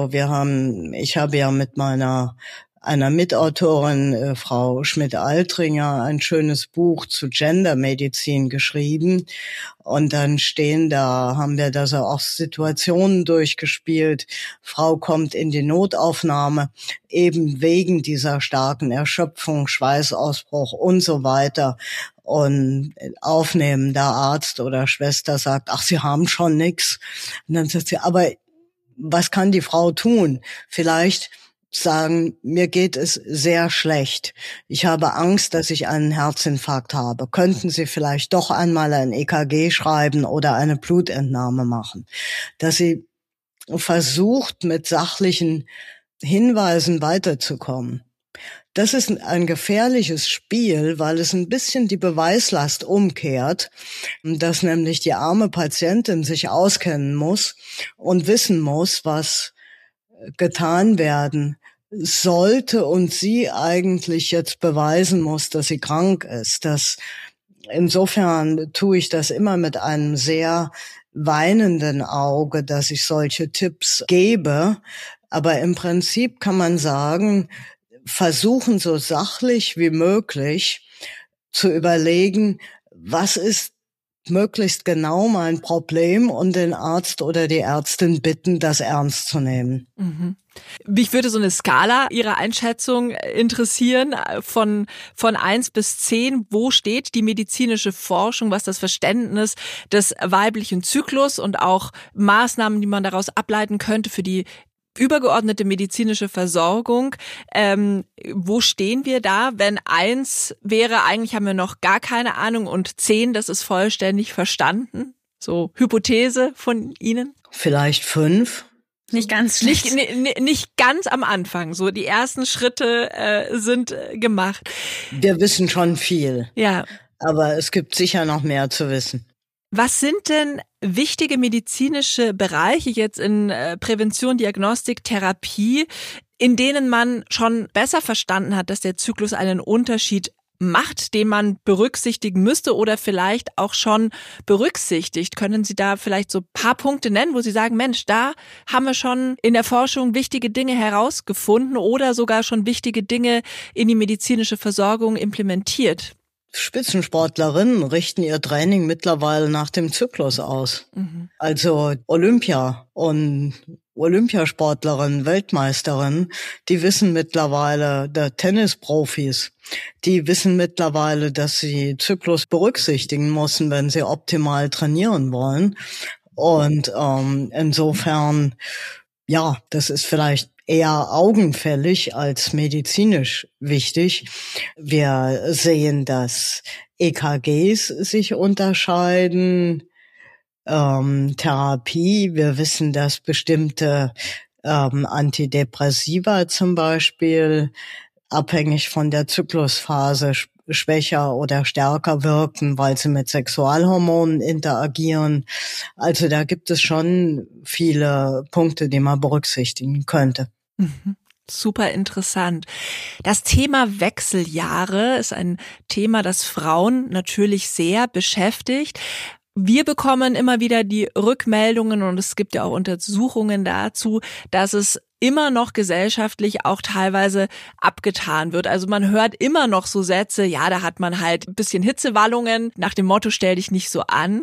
ich habe ja mit einer Mitautorin, Frau Schmidt-Altringer, ein schönes Buch zu Gendermedizin geschrieben. Und dann haben wir da so auch Situationen durchgespielt. Frau kommt in die Notaufnahme, eben wegen dieser starken Erschöpfung, Schweißausbruch und so weiter. Und aufnehmender Arzt oder Schwester sagt, ach, Sie haben schon nix. Und dann sagt sie, aber was kann die Frau tun? Vielleicht sagen, mir geht es sehr schlecht. Ich habe Angst, dass ich einen Herzinfarkt habe. Könnten Sie vielleicht doch einmal ein EKG schreiben oder eine Blutentnahme machen? Dass sie versucht, mit sachlichen Hinweisen weiterzukommen. Das ist ein gefährliches Spiel, weil es ein bisschen die Beweislast umkehrt, dass nämlich die arme Patientin sich auskennen muss und wissen muss, was getan werden sollte und sie eigentlich jetzt beweisen muss, dass sie krank ist. Insofern tue ich das immer mit einem sehr weinenden Auge, dass ich solche Tipps gebe. Aber im Prinzip kann man sagen, versuchen so sachlich wie möglich zu überlegen, was ist möglichst genau mein Problem und den Arzt oder die Ärztin bitten, das ernst zu nehmen. Mhm. Mich würde so eine Skala Ihrer Einschätzung interessieren, von 1 bis 10. Wo steht die medizinische Forschung, was das Verständnis des weiblichen Zyklus und auch Maßnahmen, die man daraus ableiten könnte für die übergeordnete medizinische Versorgung. Wo stehen wir da? Wenn 1 wäre, eigentlich haben wir noch gar keine Ahnung, und 10, das ist vollständig verstanden? So Hypothese von Ihnen? Vielleicht 5. Nicht ganz schlecht. Nicht ganz am Anfang. So die ersten Schritte sind gemacht. Wir wissen schon viel. Ja. Aber es gibt sicher noch mehr zu wissen. Was sind denn wichtige medizinische Bereiche jetzt in Prävention, Diagnostik, Therapie, in denen man schon besser verstanden hat, dass der Zyklus einen Unterschied macht, den man berücksichtigen müsste oder vielleicht auch schon berücksichtigt? Können Sie da vielleicht so ein paar Punkte nennen, wo Sie sagen, Mensch, da haben wir schon in der Forschung wichtige Dinge herausgefunden oder sogar schon wichtige Dinge in die medizinische Versorgung implementiert? Spitzensportlerinnen richten ihr Training mittlerweile nach dem Zyklus aus. Mhm. Also Olympia und Olympiasportlerinnen, Weltmeisterinnen, die wissen mittlerweile, der Tennisprofis, die wissen mittlerweile, dass sie Zyklus berücksichtigen müssen, wenn sie optimal trainieren wollen. Und insofern, ja, das ist vielleicht eher augenfällig als medizinisch wichtig. Wir sehen, dass EKGs sich unterscheiden, Therapie. Wir wissen, dass bestimmte Antidepressiva zum Beispiel abhängig von der Zyklusphase schwächer oder stärker wirken, weil sie mit Sexualhormonen interagieren. Also da gibt es schon viele Punkte, die man berücksichtigen könnte. Mhm. Super interessant. Das Thema Wechseljahre ist ein Thema, das Frauen natürlich sehr beschäftigt. Wir bekommen immer wieder die Rückmeldungen, und es gibt ja auch Untersuchungen dazu, dass es immer noch gesellschaftlich auch teilweise abgetan wird. Also man hört immer noch so Sätze, ja, da hat man halt ein bisschen Hitzewallungen, nach dem Motto, stell dich nicht so an.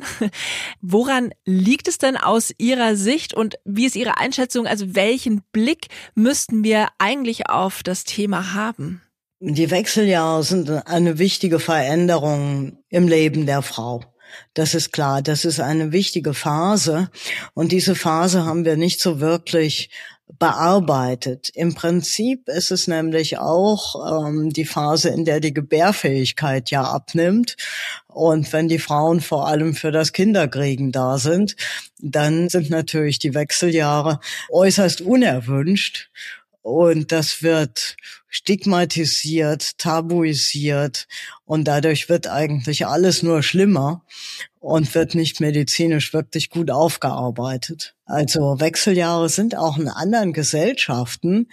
Woran liegt es denn aus Ihrer Sicht und wie ist Ihre Einschätzung? Also welchen Blick müssten wir eigentlich auf das Thema haben? Die Wechseljahre sind eine wichtige Veränderung im Leben der Frau. Das ist klar, das ist eine wichtige Phase und diese Phase haben wir nicht so wirklich bearbeitet. Im Prinzip ist es nämlich auch die Phase, in der die Gebärfähigkeit ja abnimmt. Und wenn die Frauen vor allem für das Kinderkriegen da sind, dann sind natürlich die Wechseljahre äußerst unerwünscht. Und das wird stigmatisiert, tabuisiert und dadurch wird eigentlich alles nur schlimmer und wird nicht medizinisch wirklich gut aufgearbeitet. Also Wechseljahre sind auch in anderen Gesellschaften,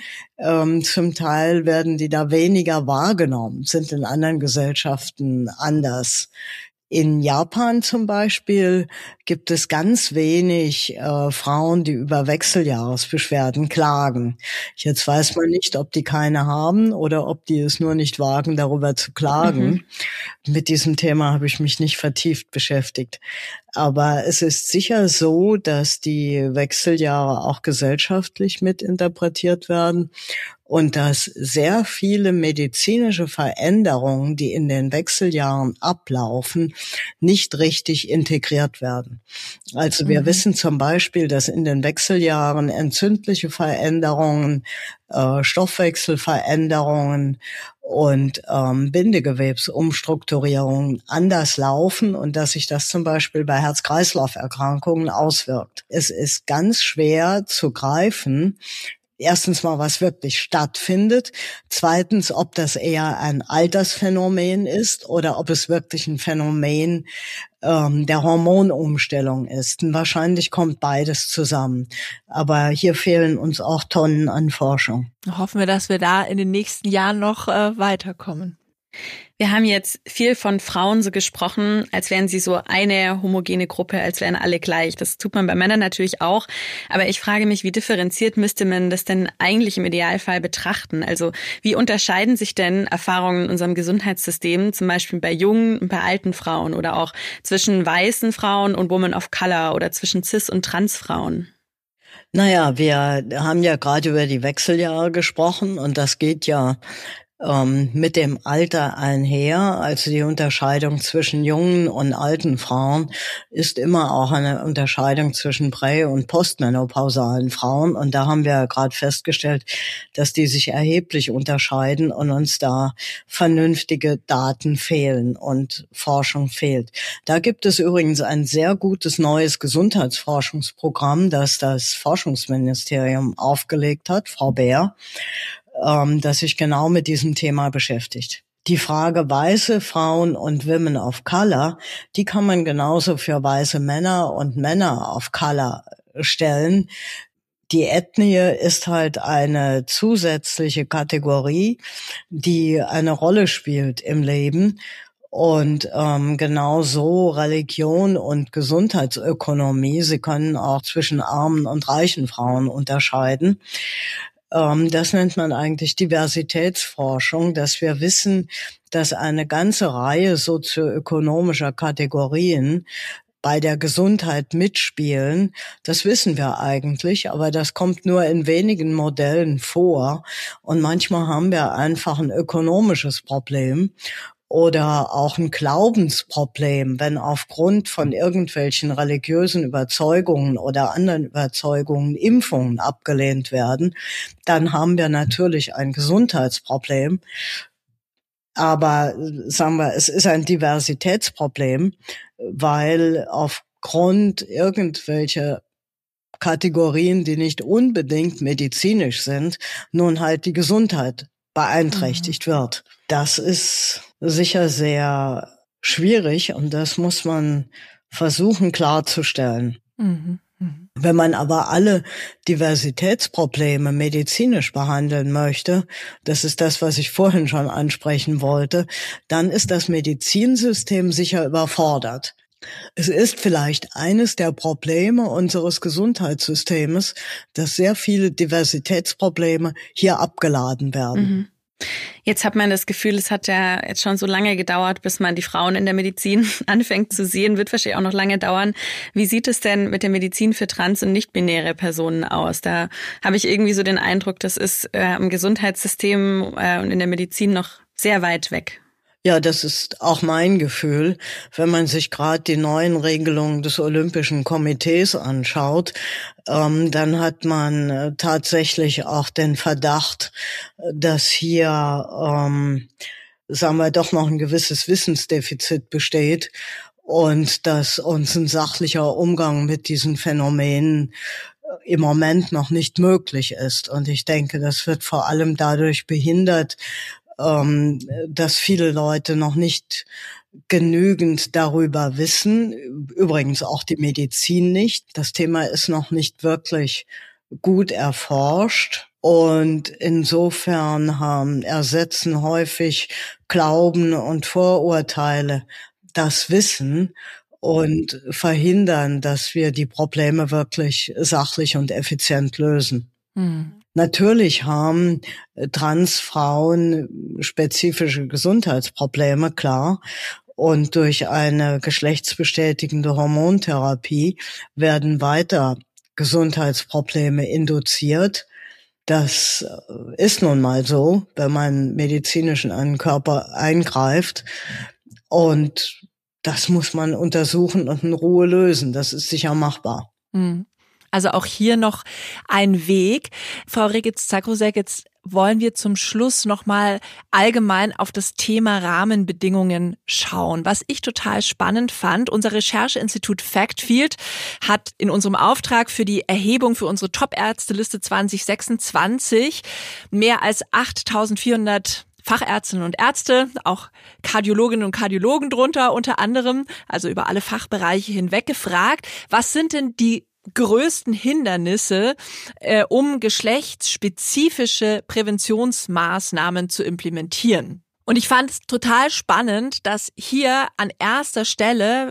zum Teil werden die da weniger wahrgenommen, sind in anderen Gesellschaften anders. In Japan zum Beispiel gibt es ganz wenig Frauen, die über Wechseljahresbeschwerden klagen. Jetzt weiß man nicht, ob die keine haben oder ob die es nur nicht wagen, darüber zu klagen. Mit diesem Thema habe ich mich nicht vertieft beschäftigt. Aber es ist sicher so, dass die Wechseljahre auch gesellschaftlich mitinterpretiert werden und dass sehr viele medizinische Veränderungen, die in den Wechseljahren ablaufen, nicht richtig integriert werden. Also wir wissen zum Beispiel, dass in den Wechseljahren entzündliche Veränderungen, Stoffwechselveränderungen und Bindegewebsumstrukturierungen anders laufen und dass sich das zum Beispiel bei Herz-Kreislauf-Erkrankungen auswirkt. Es ist ganz schwer zu greifen, erstens mal, was wirklich stattfindet. Zweitens, ob das eher ein Altersphänomen ist oder ob es wirklich ein Phänomen der Hormonumstellung ist. Und wahrscheinlich kommt beides zusammen. Aber hier fehlen uns auch Tonnen an Forschung. Hoffen wir, dass wir da in den nächsten Jahren noch weiterkommen. Wir haben jetzt viel von Frauen so gesprochen, als wären sie so eine homogene Gruppe, als wären alle gleich. Das tut man bei Männern natürlich auch. Aber ich frage mich, wie differenziert müsste man das denn eigentlich im Idealfall betrachten? Also wie unterscheiden sich denn Erfahrungen in unserem Gesundheitssystem, zum Beispiel bei jungen und bei alten Frauen oder auch zwischen weißen Frauen und Women of Color oder zwischen Cis- und Transfrauen? Naja, wir haben ja gerade über die Wechseljahre gesprochen und das geht ja mit dem Alter einher. Also die Unterscheidung zwischen jungen und alten Frauen ist immer auch eine Unterscheidung zwischen prä- und postmenopausalen Frauen. Und da haben wir ja gerade festgestellt, dass die sich erheblich unterscheiden und uns da vernünftige Daten fehlen und Forschung fehlt. Da gibt es übrigens ein sehr gutes neues Gesundheitsforschungsprogramm, das das Forschungsministerium aufgelegt hat, Frau Beer, das sich genau mit diesem Thema beschäftigt. Die Frage weiße Frauen und Women of Color, die kann man genauso für weiße Männer und Männer of Color stellen. Die Ethnie ist halt eine zusätzliche Kategorie, die eine Rolle spielt im Leben. Und genauso Religion und Gesundheitsökonomie. Sie können auch zwischen armen und reichen Frauen unterscheiden. Das nennt man eigentlich Diversitätsforschung, dass wir wissen, dass eine ganze Reihe sozioökonomischer Kategorien bei der Gesundheit mitspielen. Das wissen wir eigentlich, aber das kommt nur in wenigen Modellen vor. Und manchmal haben wir einfach ein ökonomisches Problem oder auch ein Glaubensproblem, wenn aufgrund von irgendwelchen religiösen Überzeugungen oder anderen Überzeugungen Impfungen abgelehnt werden, dann haben wir natürlich ein Gesundheitsproblem. Aber sagen wir, es ist ein Diversitätsproblem, weil aufgrund irgendwelcher Kategorien, die nicht unbedingt medizinisch sind, nun halt die Gesundheit beeinträchtigt wird. Das ist sicher sehr schwierig und das muss man versuchen klarzustellen. Wenn man aber alle Diversitätsprobleme medizinisch behandeln möchte, das ist das, was ich vorhin schon ansprechen wollte, dann ist das Medizinsystem sicher überfordert. Es ist vielleicht eines der Probleme unseres Gesundheitssystems, dass sehr viele Diversitätsprobleme hier abgeladen werden. Jetzt hat man das Gefühl, es hat ja jetzt schon so lange gedauert, bis man die Frauen in der Medizin anfängt zu sehen, wird wahrscheinlich auch noch lange dauern. Wie sieht es denn mit der Medizin für trans- und nicht-binäre Personen aus? Da habe ich irgendwie so den Eindruck, das ist im Gesundheitssystem und in der Medizin noch sehr weit weg. Ja, das ist auch mein Gefühl, wenn man sich gerade die neuen Regelungen des Olympischen Komitees anschaut, dann hat man tatsächlich auch den Verdacht, dass hier, sagen wir, doch noch ein gewisses Wissensdefizit besteht und dass uns ein sachlicher Umgang mit diesen Phänomenen im Moment noch nicht möglich ist. Und ich denke, das wird vor allem dadurch behindert, dass viele Leute noch nicht genügend darüber wissen, übrigens auch die Medizin nicht. Das Thema ist noch nicht wirklich gut erforscht und insofern ersetzen häufig Glauben und Vorurteile das Wissen und verhindern, dass wir die Probleme wirklich sachlich und effizient lösen. Natürlich haben Transfrauen spezifische Gesundheitsprobleme, klar. Und durch eine geschlechtsbestätigende Hormontherapie werden weiter Gesundheitsprobleme induziert. Das ist nun mal so, wenn man medizinisch in einen Körper eingreift. Und das muss man untersuchen und in Ruhe lösen. Das ist sicher machbar. Also auch hier noch ein Weg. Frau Regic-Zakrusek, jetzt wollen wir zum Schluss nochmal allgemein auf das Thema Rahmenbedingungen schauen. Was ich total spannend fand, unser Rechercheinstitut Factfield hat in unserem Auftrag für die Erhebung für unsere Top-Ärzteliste 2026 mehr als 8.400 Fachärztinnen und Ärzte, auch Kardiologinnen und Kardiologen drunter unter anderem, also über alle Fachbereiche hinweg gefragt, was sind denn die größten Hindernisse, um geschlechtsspezifische Präventionsmaßnahmen zu implementieren. Und ich fand es total spannend, dass hier an erster Stelle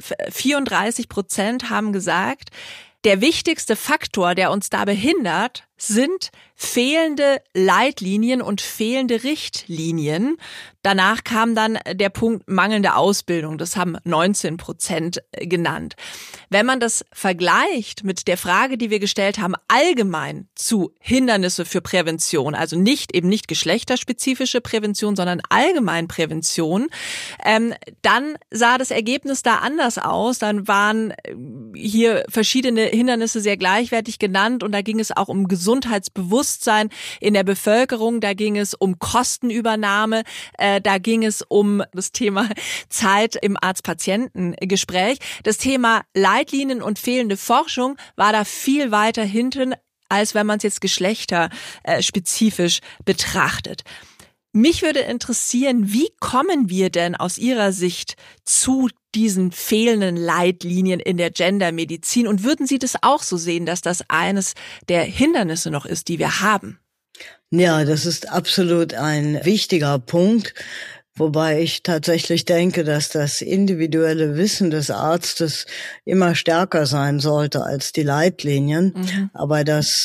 34% haben gesagt, der wichtigste Faktor, der uns da behindert, sind fehlende Leitlinien und fehlende Richtlinien. Danach kam dann der Punkt mangelnde Ausbildung. Das haben 19% genannt. Wenn man das vergleicht mit der Frage, die wir gestellt haben, allgemein zu Hindernisse für Prävention, also nicht geschlechterspezifische Prävention, sondern allgemein Prävention, dann sah das Ergebnis da anders aus. Dann waren hier verschiedene Hindernisse sehr gleichwertig genannt und da ging es auch um Gesundheitsbewusstsein in der Bevölkerung, da ging es um Kostenübernahme, da ging es um das Thema Zeit im Arzt-Patienten-Gespräch. Das Thema Leitlinien und fehlende Forschung war da viel weiter hinten, als wenn man es jetzt geschlechterspezifisch betrachtet. Mich würde interessieren, wie kommen wir denn aus Ihrer Sicht zu diesen fehlenden Leitlinien in der Gendermedizin? Und würden Sie das auch so sehen, dass das eines der Hindernisse noch ist, die wir haben? Ja, das ist absolut ein wichtiger Punkt, wobei ich tatsächlich denke, dass das individuelle Wissen des Arztes immer stärker sein sollte als die Leitlinien. Aber das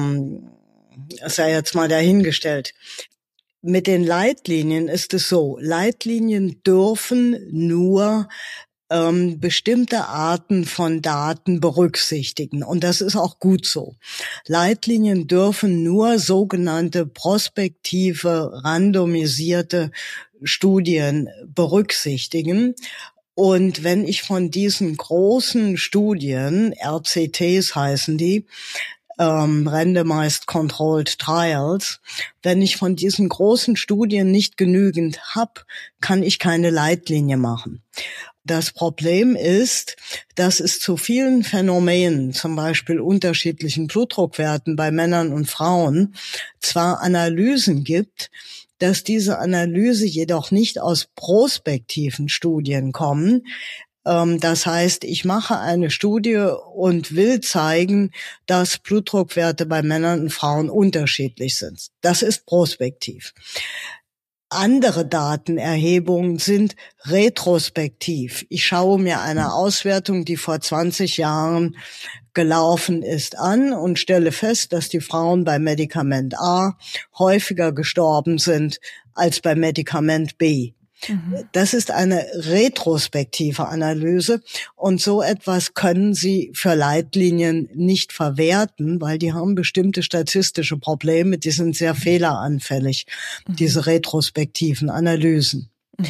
sei jetzt mal dahingestellt. Mit den Leitlinien ist es so, Leitlinien dürfen nur bestimmte Arten von Daten berücksichtigen. Und das ist auch gut so. Leitlinien dürfen nur sogenannte prospektive, randomisierte Studien berücksichtigen. Und wenn ich von diesen großen Studien, RCTs heißen die, Randomized Controlled Trials, wenn ich von diesen großen Studien nicht genügend habe, kann ich keine Leitlinie machen. Das Problem ist, dass es zu vielen Phänomenen, zum Beispiel unterschiedlichen Blutdruckwerten bei Männern und Frauen, zwar Analysen gibt, dass diese Analyse jedoch nicht aus prospektiven Studien kommen. Das heißt, ich mache eine Studie und will zeigen, dass Blutdruckwerte bei Männern und Frauen unterschiedlich sind. Das ist prospektiv. Andere Datenerhebungen sind retrospektiv. Ich schaue mir eine Auswertung, die vor 20 Jahren gelaufen ist, an und stelle fest, dass die Frauen bei Medikament A häufiger gestorben sind als bei Medikament B. Das ist eine retrospektive Analyse und so etwas können Sie für Leitlinien nicht verwerten, weil die haben bestimmte statistische Probleme, die sind sehr fehleranfällig, diese retrospektiven Analysen.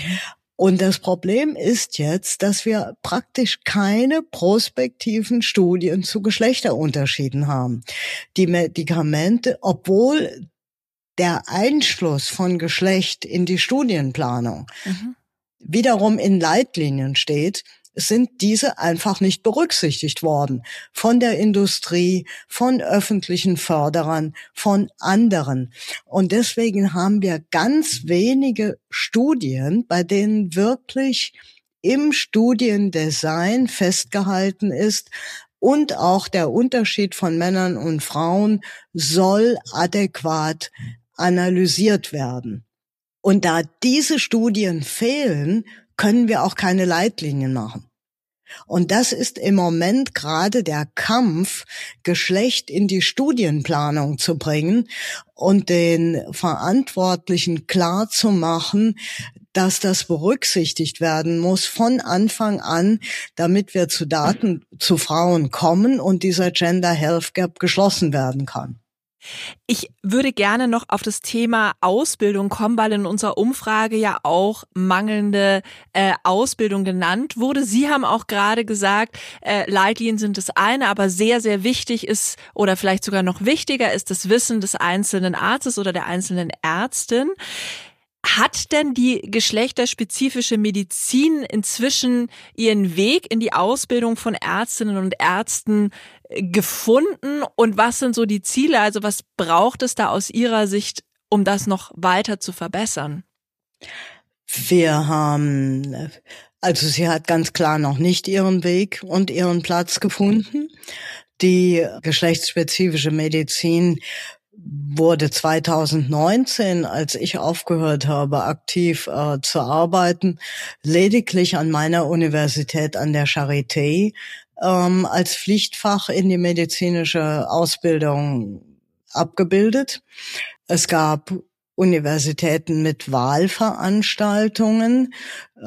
Und das Problem ist jetzt, dass wir praktisch keine prospektiven Studien zu Geschlechterunterschieden haben. Die Medikamente, obwohl der Einschluss von Geschlecht in die Studienplanung wiederum in Leitlinien steht, sind diese einfach nicht berücksichtigt worden von der Industrie, von öffentlichen Förderern, von anderen. Und deswegen haben wir ganz wenige Studien, bei denen wirklich im Studiendesign festgehalten ist, und auch der Unterschied von Männern und Frauen soll adäquat analysiert werden. Und da diese Studien fehlen, können wir auch keine Leitlinien machen. Und das ist im Moment gerade der Kampf, Geschlecht in die Studienplanung zu bringen und den Verantwortlichen klarzumachen, dass das berücksichtigt werden muss von Anfang an, damit wir zu Daten zu Frauen kommen und dieser Gender Health Gap geschlossen werden kann. Ich würde gerne noch auf das Thema Ausbildung kommen, weil in unserer Umfrage ja auch mangelnde Ausbildung genannt wurde. Sie haben auch gerade gesagt, Leitlinien sind das eine, aber sehr, sehr wichtig ist oder vielleicht sogar noch wichtiger ist das Wissen des einzelnen Arztes oder der einzelnen Ärztin. Hat denn die geschlechterspezifische Medizin inzwischen ihren Weg in die Ausbildung von Ärztinnen und Ärzten gefunden? Und was sind so die Ziele? Also was braucht es da aus Ihrer Sicht, um das noch weiter zu verbessern? Also sie hat ganz klar noch nicht ihren Weg und ihren Platz gefunden. Die geschlechtsspezifische Medizin wurde 2019, als ich aufgehört habe, aktiv zu arbeiten, lediglich an meiner Universität an der Charité als Pflichtfach in die medizinische Ausbildung abgebildet. Es gab Universitäten mit Wahlveranstaltungen,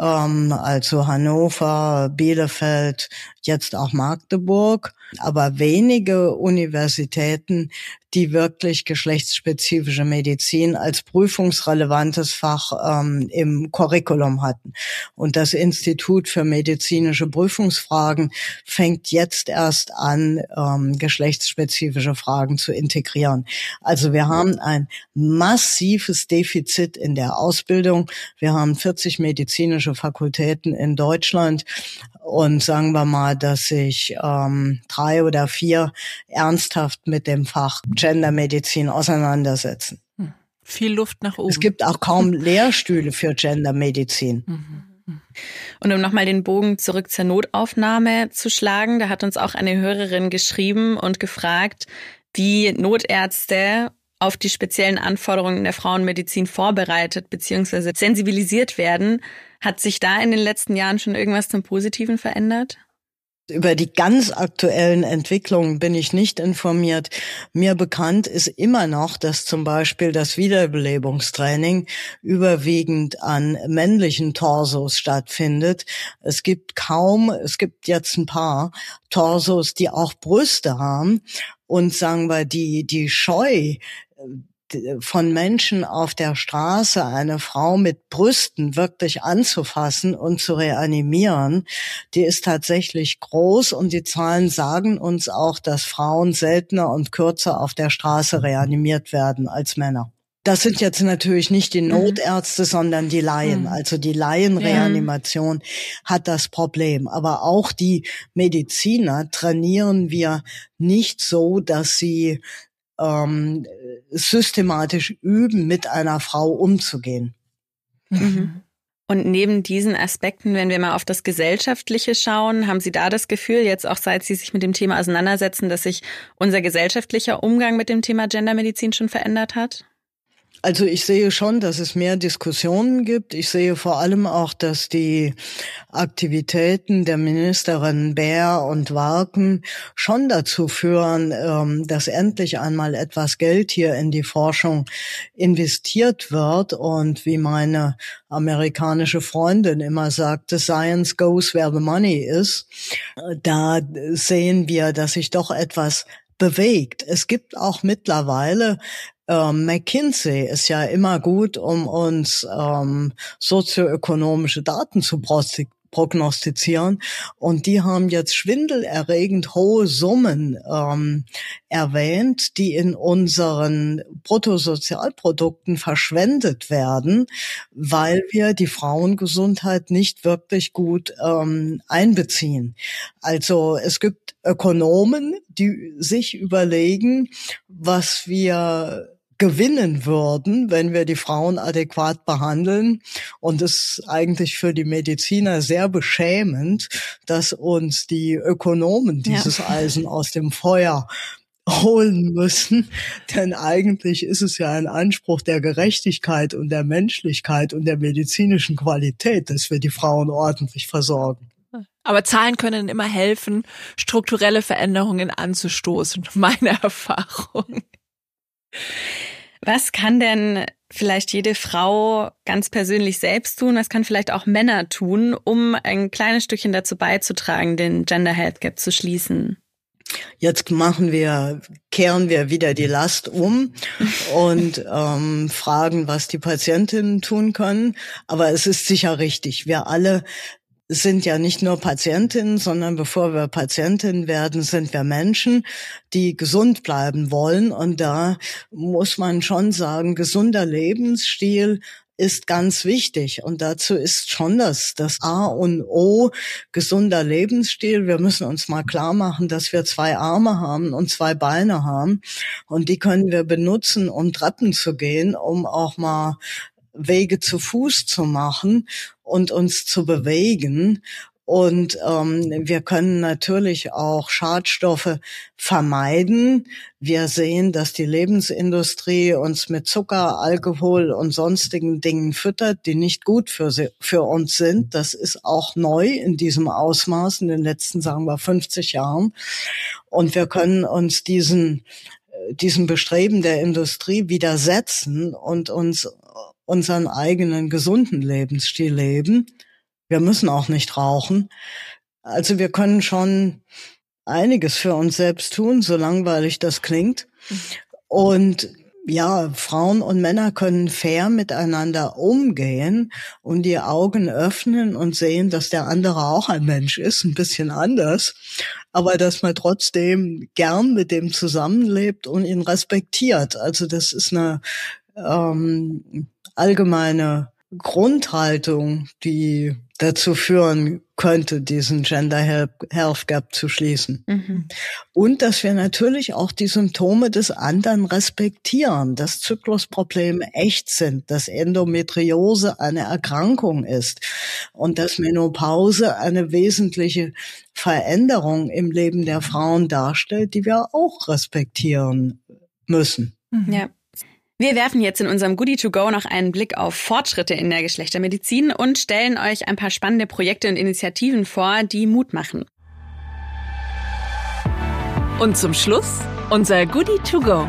also Hannover, Bielefeld, jetzt auch Magdeburg, aber wenige Universitäten, die wirklich geschlechtsspezifische Medizin als prüfungsrelevantes Fach im Curriculum hatten. Und das Institut für medizinische Prüfungsfragen fängt jetzt erst an, geschlechtsspezifische Fragen zu integrieren. Also wir haben ein massives Defizit in der Ausbildung. Wir haben 40 medizinische Fakultäten in Deutschland und sagen wir mal, dass sich 3 oder 4 ernsthaft mit dem Fach Gendermedizin auseinandersetzen. Viel Luft nach oben. Es gibt auch kaum Lehrstühle für Gendermedizin. Und um nochmal den Bogen zurück zur Notaufnahme zu schlagen, da hat uns auch eine Hörerin geschrieben und gefragt, wie Notärzte auf die speziellen Anforderungen der Frauenmedizin vorbereitet bzw. sensibilisiert werden. Hat sich da in den letzten Jahren schon irgendwas zum Positiven verändert? Über die ganz aktuellen Entwicklungen bin ich nicht informiert. Mir bekannt ist immer noch, dass zum Beispiel das Wiederbelebungstraining überwiegend an männlichen Torsos stattfindet. Es gibt jetzt ein paar Torsos, die auch Brüste haben. Und sagen wir, die Scheu von Menschen auf der Straße, eine Frau mit Brüsten wirklich anzufassen und zu reanimieren, die ist tatsächlich groß und die Zahlen sagen uns auch, dass Frauen seltener und kürzer auf der Straße reanimiert werden als Männer. Das sind jetzt natürlich nicht die Notärzte, sondern die Laien. Also die Laienreanimation hat das Problem. Aber auch die Mediziner trainieren wir nicht so, dass sie systematisch üben, mit einer Frau umzugehen. Mhm. Und neben diesen Aspekten, wenn wir mal auf das Gesellschaftliche schauen, haben Sie da das Gefühl, jetzt auch seit Sie sich mit dem Thema auseinandersetzen, dass sich unser gesellschaftlicher Umgang mit dem Thema Gendermedizin schon verändert hat? Also ich sehe schon, dass es mehr Diskussionen gibt. Ich sehe vor allem auch, dass die Aktivitäten der Ministerinnen Baer und Warken schon dazu führen, dass endlich einmal etwas Geld hier in die Forschung investiert wird. Und wie meine amerikanische Freundin immer sagte, Science goes where the money is. Da sehen wir, dass sich doch etwas bewegt. Es gibt auch mittlerweile McKinsey ist ja immer gut, um uns sozioökonomische Daten zu prognostizieren. Und die haben jetzt schwindelerregend hohe Summen erwähnt, die in unseren Bruttosozialprodukten verschwendet werden, weil wir die Frauengesundheit nicht wirklich gut einbeziehen. Also es gibt Ökonomen, die sich überlegen, was wir gewinnen würden, wenn wir die Frauen adäquat behandeln. Und es ist eigentlich für die Mediziner sehr beschämend, dass uns die Ökonomen dieses Eisen aus dem Feuer holen müssen. Denn eigentlich ist es ja ein Anspruch der Gerechtigkeit und der Menschlichkeit und der medizinischen Qualität, dass wir die Frauen ordentlich versorgen. Aber Zahlen können immer helfen, strukturelle Veränderungen anzustoßen, meine Erfahrung. Was kann denn vielleicht jede Frau ganz persönlich selbst tun? Was kann vielleicht auch Männer tun, um ein kleines Stückchen dazu beizutragen, den Gender Health Gap zu schließen? Jetzt kehren wir wieder die Last um und fragen, was die Patientinnen tun können. Aber es ist sicher richtig. Wir alle sind ja nicht nur Patientinnen, sondern bevor wir Patientinnen werden, sind wir Menschen, die gesund bleiben wollen. Und da muss man schon sagen, gesunder Lebensstil ist ganz wichtig. Und dazu ist schon das A und O, gesunder Lebensstil. Wir müssen uns mal klar machen, dass wir 2 Arme haben und 2 Beine haben. Und die können wir benutzen, um Treppen zu gehen, um auch mal Wege zu Fuß zu machen und uns zu bewegen. Und wir können natürlich auch Schadstoffe vermeiden. Wir sehen, dass die Lebensindustrie uns mit Zucker, Alkohol und sonstigen Dingen füttert, die nicht gut für uns sind. Das ist auch neu in diesem Ausmaß in den letzten, sagen wir, 50 Jahren. Und wir können uns diesem Bestreben der Industrie widersetzen und unseren eigenen gesunden Lebensstil leben. Wir müssen auch nicht rauchen. Also wir können schon einiges für uns selbst tun, so langweilig das klingt. Und ja, Frauen und Männer können fair miteinander umgehen und die Augen öffnen und sehen, dass der andere auch ein Mensch ist, ein bisschen anders, aber dass man trotzdem gern mit dem zusammenlebt und ihn respektiert. Also das ist eine allgemeine Grundhaltung, die dazu führen könnte, diesen Gender Health Gap zu schließen. Mhm. Und dass wir natürlich auch die Symptome des anderen respektieren, dass Zyklusprobleme echt sind, dass Endometriose eine Erkrankung ist und dass Menopause eine wesentliche Veränderung im Leben der Frauen darstellt, die wir auch respektieren müssen. Mhm. Ja. Wir werfen jetzt in unserem Goodie to Go noch einen Blick auf Fortschritte in der Geschlechtermedizin und stellen euch ein paar spannende Projekte und Initiativen vor, die Mut machen. Und zum Schluss unser Goodie to Go.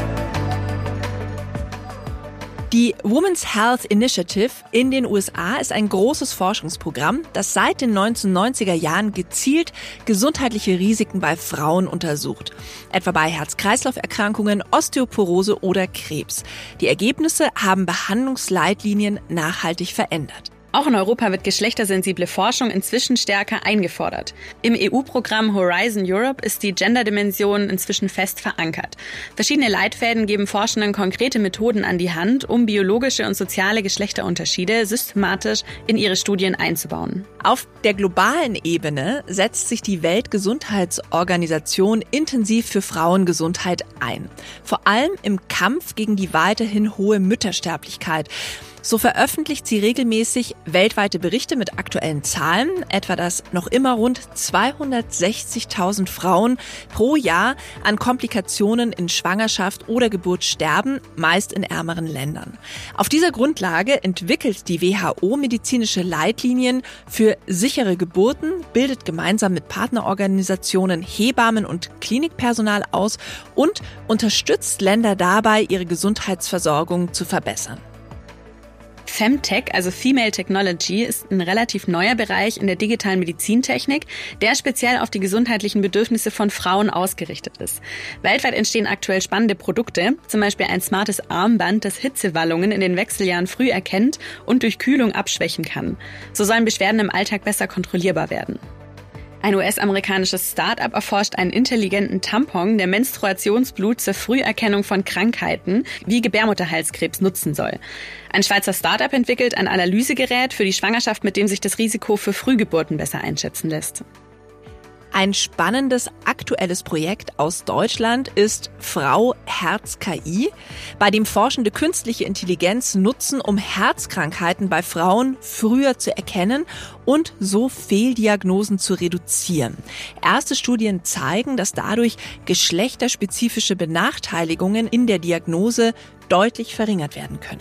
Die Women's Health Initiative in den USA ist ein großes Forschungsprogramm, das seit den 1990er Jahren gezielt gesundheitliche Risiken bei Frauen untersucht. Etwa bei Herz-Kreislauf-Erkrankungen, Osteoporose oder Krebs. Die Ergebnisse haben Behandlungsleitlinien nachhaltig verändert. Auch in Europa wird geschlechtersensible Forschung inzwischen stärker eingefordert. Im EU-Programm Horizon Europe ist die Gender-Dimension inzwischen fest verankert. Verschiedene Leitfäden geben Forschenden konkrete Methoden an die Hand, um biologische und soziale Geschlechterunterschiede systematisch in ihre Studien einzubauen. Auf der globalen Ebene setzt sich die Weltgesundheitsorganisation intensiv für Frauengesundheit ein. Vor allem im Kampf gegen die weiterhin hohe Müttersterblichkeit. So veröffentlicht sie regelmäßig weltweite Berichte mit aktuellen Zahlen, etwa dass noch immer rund 260.000 Frauen pro Jahr an Komplikationen in Schwangerschaft oder Geburt sterben, meist in ärmeren Ländern. Auf dieser Grundlage entwickelt die WHO medizinische Leitlinien für sichere Geburten, bildet gemeinsam mit Partnerorganisationen Hebammen und Klinikpersonal aus und unterstützt Länder dabei, ihre Gesundheitsversorgung zu verbessern. Femtech, also Female Technology, ist ein relativ neuer Bereich in der digitalen Medizintechnik, der speziell auf die gesundheitlichen Bedürfnisse von Frauen ausgerichtet ist. Weltweit entstehen aktuell spannende Produkte, zum Beispiel ein smartes Armband, das Hitzewallungen in den Wechseljahren früh erkennt und durch Kühlung abschwächen kann. So sollen Beschwerden im Alltag besser kontrollierbar werden. Ein US-amerikanisches Start-up erforscht einen intelligenten Tampon, der Menstruationsblut zur Früherkennung von Krankheiten wie Gebärmutterhalskrebs nutzen soll. Ein Schweizer Start-up entwickelt ein Analysegerät für die Schwangerschaft, mit dem sich das Risiko für Frühgeburten besser einschätzen lässt. Ein spannendes aktuelles Projekt aus Deutschland ist Frau Herz KI, bei dem Forschende künstliche Intelligenz nutzen, um Herzkrankheiten bei Frauen früher zu erkennen und so Fehldiagnosen zu reduzieren. Erste Studien zeigen, dass dadurch geschlechterspezifische Benachteiligungen in der Diagnose deutlich verringert werden können.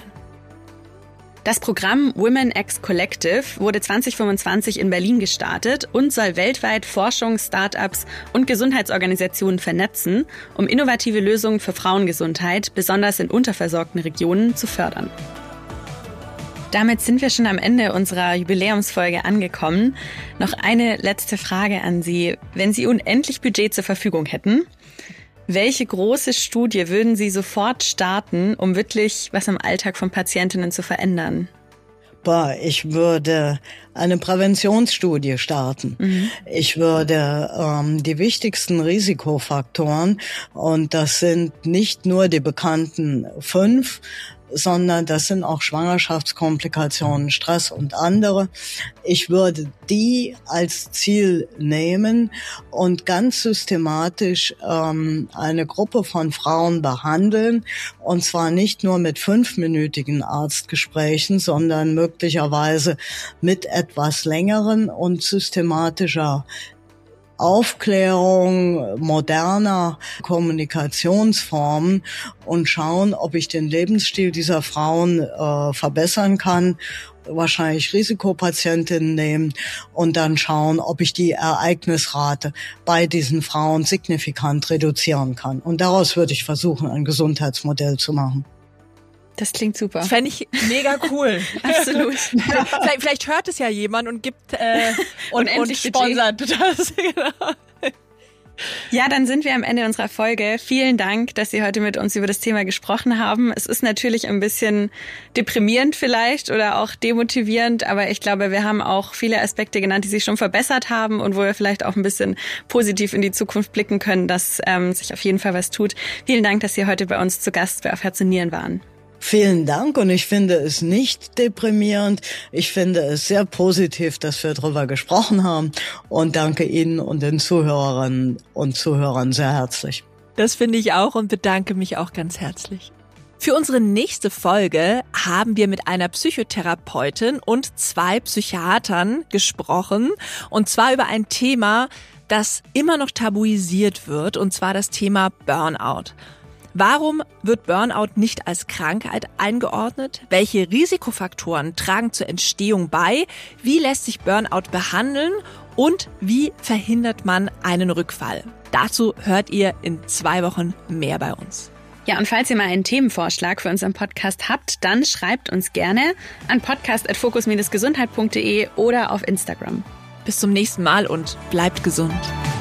Das Programm Women X Collective wurde 2025 in Berlin gestartet und soll weltweit Forschung, Start-ups und Gesundheitsorganisationen vernetzen, um innovative Lösungen für Frauengesundheit, besonders in unterversorgten Regionen, zu fördern. Damit sind wir schon am Ende unserer Jubiläumsfolge angekommen. Noch eine letzte Frage an Sie. Wenn Sie unendlich Budget zur Verfügung hätten, welche große Studie würden Sie sofort starten, um wirklich was im Alltag von Patientinnen zu verändern? Ich würde eine Präventionsstudie starten. Ich würde die wichtigsten Risikofaktoren, und das sind nicht nur die bekannten 5, sondern das sind auch Schwangerschaftskomplikationen, Stress und andere. Ich würde die als Ziel nehmen und ganz systematisch eine Gruppe von Frauen behandeln, und zwar nicht nur mit 5-minütigen Arztgesprächen, sondern möglicherweise mit etwas längeren und systematischer Aufklärung moderner Kommunikationsformen und schauen, ob ich den Lebensstil dieser Frauen verbessern kann, wahrscheinlich Risikopatientinnen nehmen und dann schauen, ob ich die Ereignisrate bei diesen Frauen signifikant reduzieren kann. Und daraus würde ich versuchen, ein Gesundheitsmodell zu machen. Das klingt super. Das fände ich mega cool. Absolut. Vielleicht hört es ja jemand und gibt und sponsert das. Genau. Ja, dann sind wir am Ende unserer Folge. Vielen Dank, dass Sie heute mit uns über das Thema gesprochen haben. Es ist natürlich ein bisschen deprimierend vielleicht oder auch demotivierend, aber ich glaube, wir haben auch viele Aspekte genannt, die sich schon verbessert haben und wo wir vielleicht auch ein bisschen positiv in die Zukunft blicken können, dass sich auf jeden Fall was tut. Vielen Dank, dass Sie heute bei uns zu Gast bei Auf Herz und Nieren waren. Vielen Dank, und ich finde es nicht deprimierend. Ich finde es sehr positiv, dass wir darüber gesprochen haben, und danke Ihnen und den Zuhörerinnen und Zuhörern sehr herzlich. Das finde ich auch und bedanke mich auch ganz herzlich. Für unsere nächste Folge haben wir mit einer Psychotherapeutin und 2 Psychiatern gesprochen, und zwar über ein Thema, das immer noch tabuisiert wird, und zwar das Thema Burnout. Warum wird Burnout nicht als Krankheit eingeordnet? Welche Risikofaktoren tragen zur Entstehung bei? Wie lässt sich Burnout behandeln? Und wie verhindert man einen Rückfall? Dazu hört ihr in 2 Wochen mehr bei uns. Ja, und falls ihr mal einen Themenvorschlag für unseren Podcast habt, dann schreibt uns gerne an podcast@fokus-gesundheit.de oder auf Instagram. Bis zum nächsten Mal und bleibt gesund.